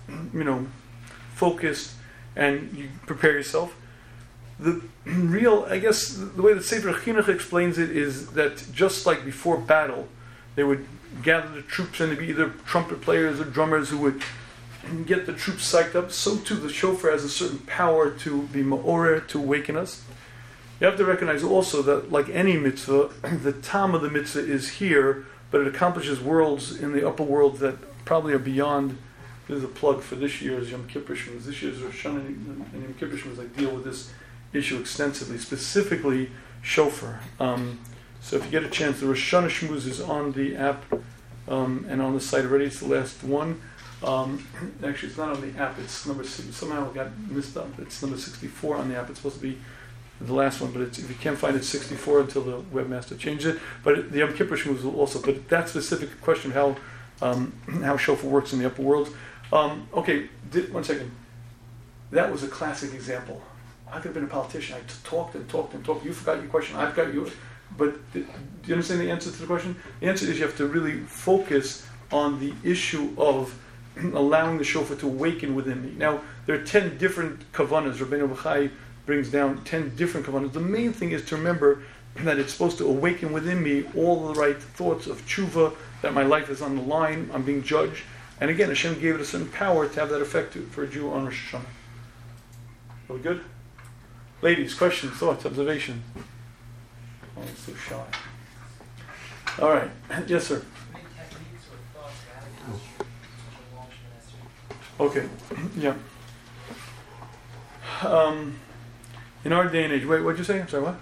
focused, and you prepare yourself. The real, I guess, the way that Sefer Chinuch explains it is that just like before battle, they would gather the troops, and there'd be either trumpet players or drummers who would get the troops psyched up. So too, the shofar has a certain power to be ma'oreh, to awaken us. You have to recognize also that, like any mitzvah, the tam of the mitzvah is here, but it accomplishes worlds in the upper world that probably are beyond. There's a plug for this year's Yom Kippur Shmuz. This year's Rosh Hashanah and Yom Kippur Shmuz, I deal with this issue extensively, specifically shofar. So if you get a chance, the Rosh Hashanah Shmuz is on the app and on the site already. It's the last one. Actually, it's not on the app. It's number somehow it got missed up. It's number 64 on the app. It's supposed to be the last one, but if you can't find it, 64 until the webmaster changes it. But the Yom Kippur Shmuz will also. But that specific question, how shofar works in the upper world. Okay, 1 second. That was a classic example. I could have been a politician. I talked and talked and talked. You forgot your question. I've got yours. But do you understand the answer to the question? The answer is you have to really focus on the issue of allowing the shofar to awaken within me. Now, there are 10 different kavanas. Rabbeinu Bachai brings down 10 different kavanas. The main thing is to remember that it's supposed to awaken within me all the right thoughts of tshuva, that my life is on the line, I'm being judged, And again, Hashem gave it a certain power to have that effect for a Jew on Rosh Hashanah. Are we good? Ladies, questions, thoughts, observations? Oh, I'm so shy. All right. Yes, sir. Any techniques or thoughts to have a long semester? Okay. Yeah. In our day and age, wait, what'd you say? I'm sorry, what?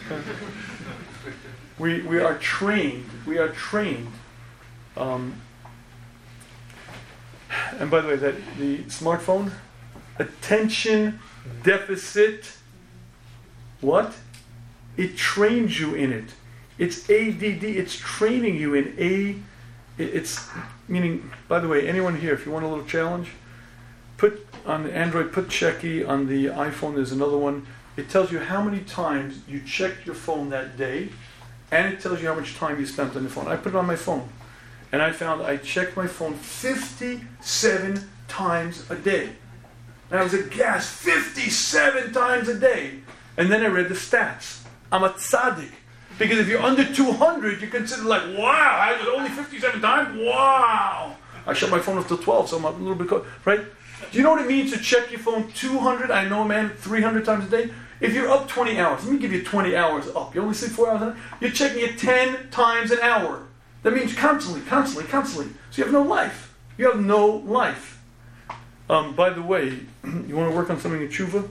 We are trained. We are trained. And by the way, that the smartphone, attention deficit, what? It trains you in it. It's ADD. It's training you in it's meaning. By the way, anyone here, if you want a little challenge, put on the Android, put Checky. On the iPhone, there's another one. It tells you how many times you checked your phone that day, and it tells you how much time you spent on the phone. I put it on my phone, and I found I checked my phone 57 times a day. And I was aghast, 57 times a day. And then I read the stats. I'm a tzaddik. Because if you're under 200, you're considered like, wow, I was only 57 times? Wow. I shut my phone off till 12, so I'm a little bit cold, right? Do you know what it means to check your phone 200, I know, man, 300 times a day? If you're up 20 hours, let me give you 20 hours up. You only sleep 4 hours a night. You're checking it 10 times an hour. That means constantly. So you have no life. You have no life. By the way, you want to work on something in tshuva?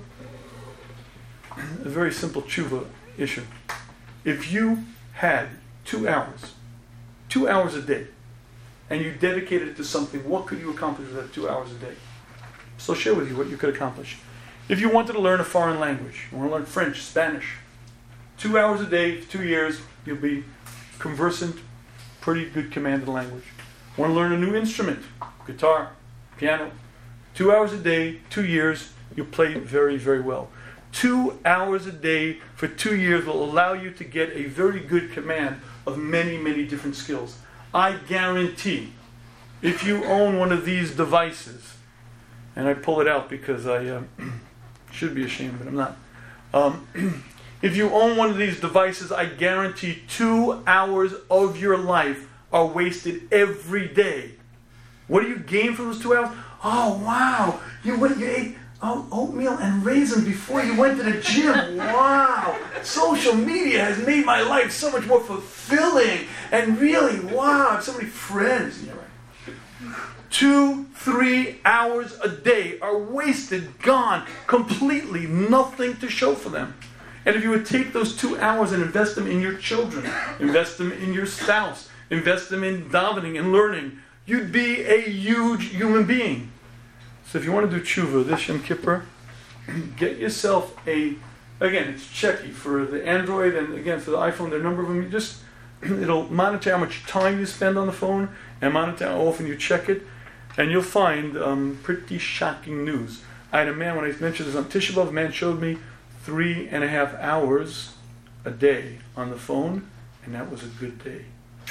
A very simple tshuva issue. If you had 2 hours a day, and you dedicated it to something, what could you accomplish with that 2 hours a day? So I'll share with you what you could accomplish. If you wanted to learn a foreign language, you want to learn French, Spanish, 2 hours a day, 2 years, you'll be conversant, pretty good command of the language. Want to learn a new instrument, guitar, piano, 2 hours a day, 2 years, you'll play very, very well. 2 hours a day for 2 years will allow you to get a very good command of many, many different skills. I guarantee, if you own one of these devices, and I pull it out because I should be ashamed, but I'm not. If you own one of these devices, I guarantee 2 hours of your life are wasted every day. What do you gain from those 2 hours? Oh, wow. You ate oatmeal and raisins before you went to the gym. Wow. Social media has made my life so much more fulfilling. And really, wow, I have so many friends. Yeah, right. 2-3 hours a day are wasted, gone, completely, nothing to show for them. And if you would take those 2 hours and invest them in your children, invest them in your spouse, invest them in davening and learning, you'd be a huge human being. So if you want to do tshuva this Yom Kippur, get yourself again, it's Checky for the Android, and again for the iPhone, there are a number of them. It'll monitor how much time you spend on the phone and monitor how often you check it, and you'll find pretty shocking news. I had a man, when I mentioned this on Tisha B'Av, a man showed me 3.5 hours a day on the phone, and that was a good day.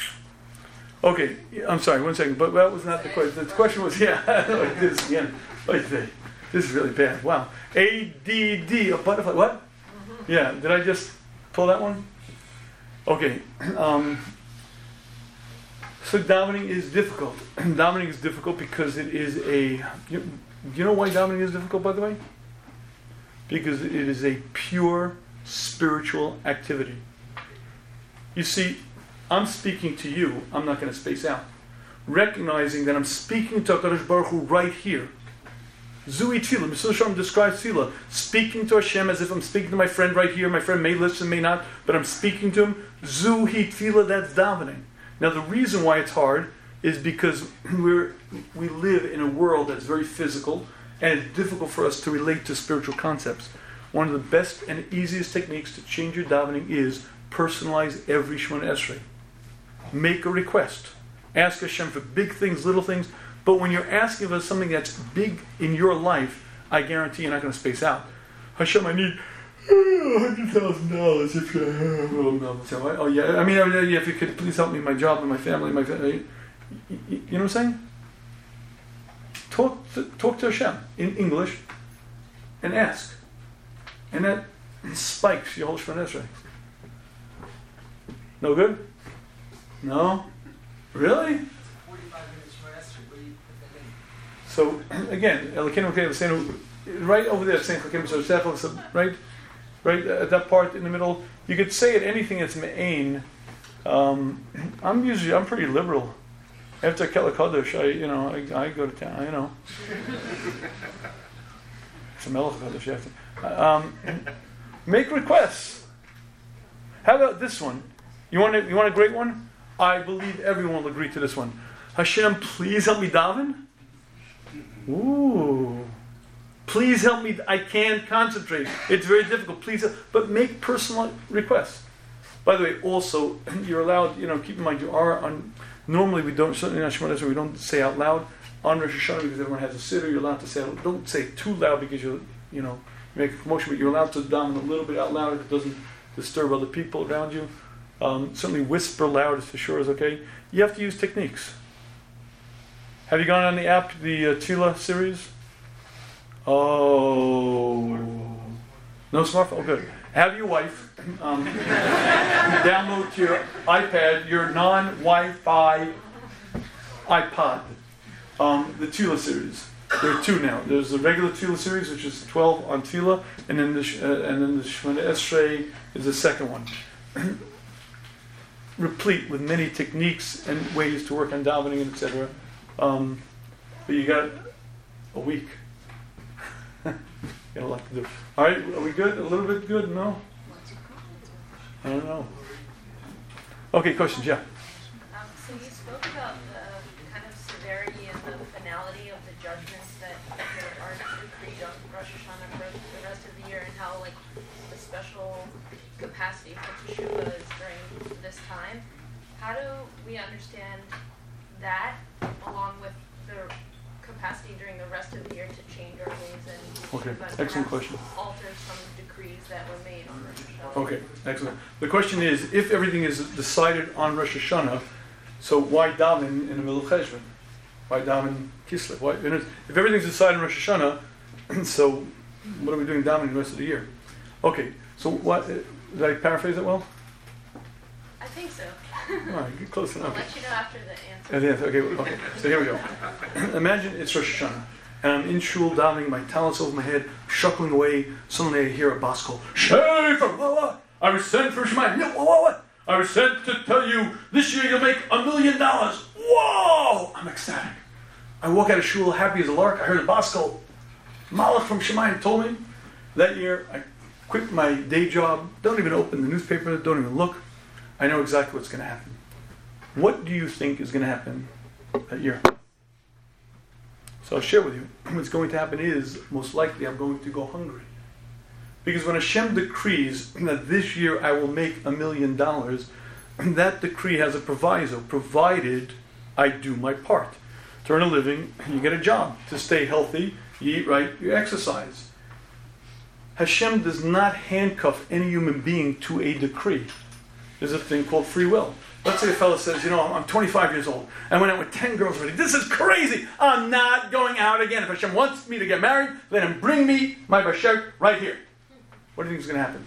Okay, I'm sorry, 1 second, but that was not the question. The question was, like this again. This is really bad. Wow. ADD, a butterfly. What? Mm-hmm. Yeah, did I just pull that one? Okay. So davening is difficult. Davening is difficult because it is you know why davening is difficult, by the way? Because it is a pure spiritual activity. You see, I'm speaking to you, I'm not going to space out. Recognizing that I'm speaking to HaKadosh Baruch Hu right here. Zui Tefillah, Mesilas Yesharim describes Tefillah. Speaking to Hashem as if I'm speaking to my friend right here. My friend may listen, may not, but I'm speaking to him. Zui Tefillah, that's davening. Now the reason why it's hard is because we live in a world that's very physical, and it's difficult for us to relate to spiritual concepts. One of the best and easiest techniques to change your davening is personalize every Shemona Esrei. Make a request. Ask Hashem for big things, little things. But when you're asking for something that's big in your life, I guarantee you're not going to space out. Hashem, I need $100,000 if you oh yeah, I mean, if you could please help me, my job and my family, you know what I'm saying? Talk to Hashem in English and ask. And that spikes your whole Shemona Esrei. No good? No? Really? 45 minutes for Esther. What do you put So again, right over there, saying right at that part in the middle. You could say it anything that's me'ain. I'm pretty liberal. After Kela Kodesh, I go to town. It's a Melech Kodesh. You have to make requests. How about this one? You want a great one? I believe everyone will agree to this one. Hashem, please help me daven. Ooh. Please help me. I can't concentrate. It's very difficult. Please, but make personal requests. By the way, also you're allowed. Keep in mind you are on. Normally we don't. Certainly not Shemona Esrei. We don't say out loud on Rosh Hashanah because everyone has a siddur. You're allowed to say. Don't say it too loud because you make a commotion. But you're allowed to daven a little bit out loud if it doesn't disturb other people around you. Certainly whisper loud for sure is okay. You have to use techniques. Have you gone on the app, the Tila series? Oh, no smartphone. Oh, good. Have your wife download to your iPad your non-Wi-Fi iPod, the Tila series. There are two now. There's the regular Tila series, which is 12 on Tila, and then the Shemona Esrei is the second one. Replete with many techniques and ways to work on davening, etc. But you got a week. Got a lot to do. All right, are we good? A little bit good? No? I don't know. Okay, questions? Yeah. So you spoke about the kind of severity and the finality of the judgments that are decreed on Rosh Hashanah for the rest of the year, and how the special capacity for Teshuvah is during this time. How do we understand that, along with the capacity during the rest of the year to change our ways and excellent question. Alter some decrees that were made on Rosh Hashanah? Okay, excellent. The question is, if everything is decided on Rosh Hashanah, so why daven in the middle of Cheshvan? Why daven Kislev? If everything's decided on Rosh Hashanah, so what are we doing davening the rest of the year? Okay, so what? Did I paraphrase it well? I think so. All right, get close enough. I'll let you know after the answer. Okay. So here we go. Imagine it's Rosh Hashanah, and I'm in shul davening, my talents over my head, shuckling away. Suddenly I hear a boss call, "Shayfer, what? I was sent for Shemayim. No, what? I was sent to tell you this year you'll make $1 million. Whoa! I'm ecstatic. I walk out of shul happy as a lark. I heard a boss call. Malach from Shemayim told me that year I quit my day job. Don't even open the newspaper. Don't even look. I know exactly what's going to happen. What do you think is going to happen that year? So I'll share with you. What's going to happen is, most likely, I'm going to go hungry. Because when Hashem decrees that this year I will make $1 million, that decree has a proviso, provided I do my part. To earn a living, you get a job. To stay healthy, you eat right, you exercise. Hashem does not handcuff any human being to a decree. There's a thing called free will. Let's say a fellow says, I'm 25 years old. I went out with 10 girls already. This is crazy. I'm not going out again. If Hashem wants me to get married, let him bring me my bashert right here. What do you think is going to happen?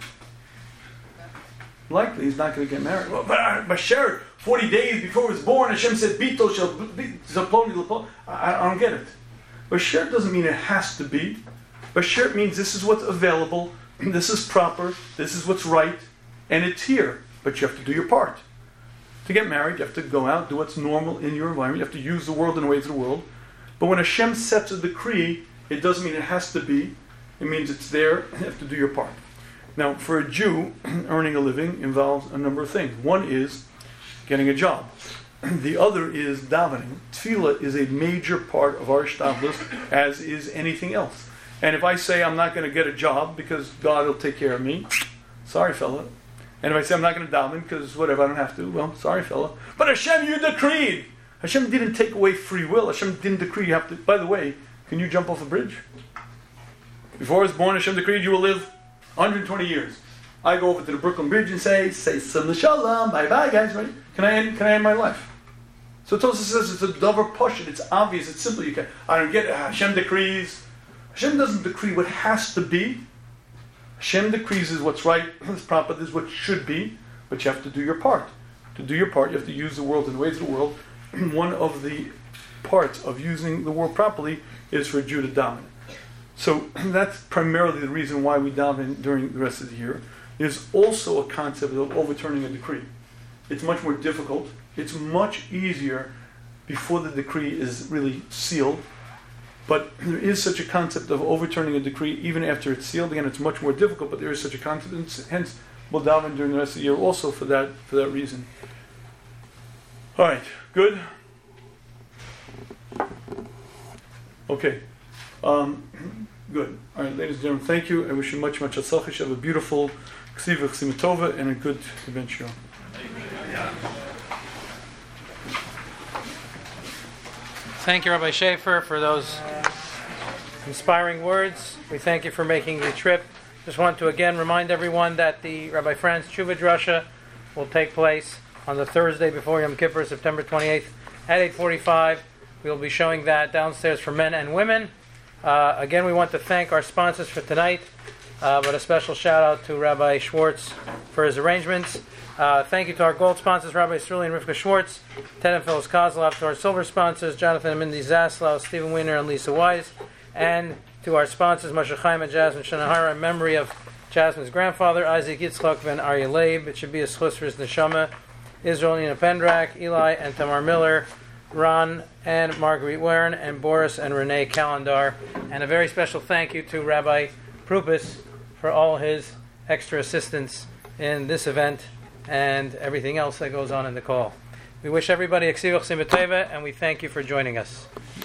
Likely he's not going to get married. Well, but bashert, 40 days before he was born, Hashem said, Bito shall be zaploni. I don't get it. Bashert doesn't mean it has to be. Bashert means this is what's available, this is proper, this is what's right, and it's here. But you have to do your part. To get married, you have to go out, do what's normal in your environment. You have to use the world in the ways of the world. But when Hashem sets a decree, it doesn't mean it has to be. It means it's there. You have to do your part. Now, for a Jew, earning a living involves a number of things. One is getting a job. The other is davening. Tefillah is a major part of our shtadlus, as is anything else. And if I say I'm not going to get a job because God will take care of me, sorry, fella. And if I say I'm not going to daven because whatever, I don't have to, well, sorry, fella. But Hashem, you decreed. Hashem didn't take away free will. Hashem didn't decree you have to. By the way, can you jump off a bridge? Before I was born, Hashem decreed you will live 120 years. I go over to the Brooklyn Bridge and say some shalom, bye-bye, guys, right? Can I end my life? So it also says it's a davar pashut. It's obvious. It's simple. I don't get it. Hashem decrees. Hashem doesn't decree what has to be. Hashem decrees is what's right, what's proper, this is what should be, but you have to do your part. To do your part, you have to use the world in the ways of the world. One of the part of using the word properly is for a Jew to daven. So that's primarily the reason why we daven during the rest of the year. There's also a concept of overturning a decree. It's much more difficult. It's much easier before the decree is really sealed. But there is such a concept of overturning a decree even after it's sealed. Again, it's much more difficult, but there is such a concept. And hence, we'll daven during the rest of the year also for that reason. All right, good. Okay, good. All right, ladies and gentlemen, thank you. I wish you much atzlacha. Have a beautiful ksiva chsimatova and a good event show. Thank you, Rabbi Schaefer, for those inspiring words. We thank you for making the trip. Just want to again remind everyone that the Rabbi Franz Tshuva Drasha will take place on the Thursday before Yom Kippur, September 28th at 8:45. We will be showing that downstairs for men and women. Again, we want to thank our sponsors for tonight, but a special shout out to Rabbi Schwartz for his arrangements. Thank you to our gold sponsors, Rabbi Sruli and Rivka Schwartz, Ted and Phyllis Kozlov, to our silver sponsors, Jonathan and Mindy Zaslow, Stephen Weiner and Lisa Wise, and to our sponsors, Moshe Chaim and Jasmine Shanahara, in memory of Jasmine's grandfather, Isaac Yitzchak ben Aryeh Leib. It should be a schus for his neshama, Israel Nina Pendrak, Eli and Tamar Miller, Ron and Marguerite Warren, and Boris and Renee Calendar. And a very special thank you to Rabbi Prupis for all his extra assistance in this event and everything else that goes on in the call. We wish everybody a ksiva chsimateva, and we thank you for joining us.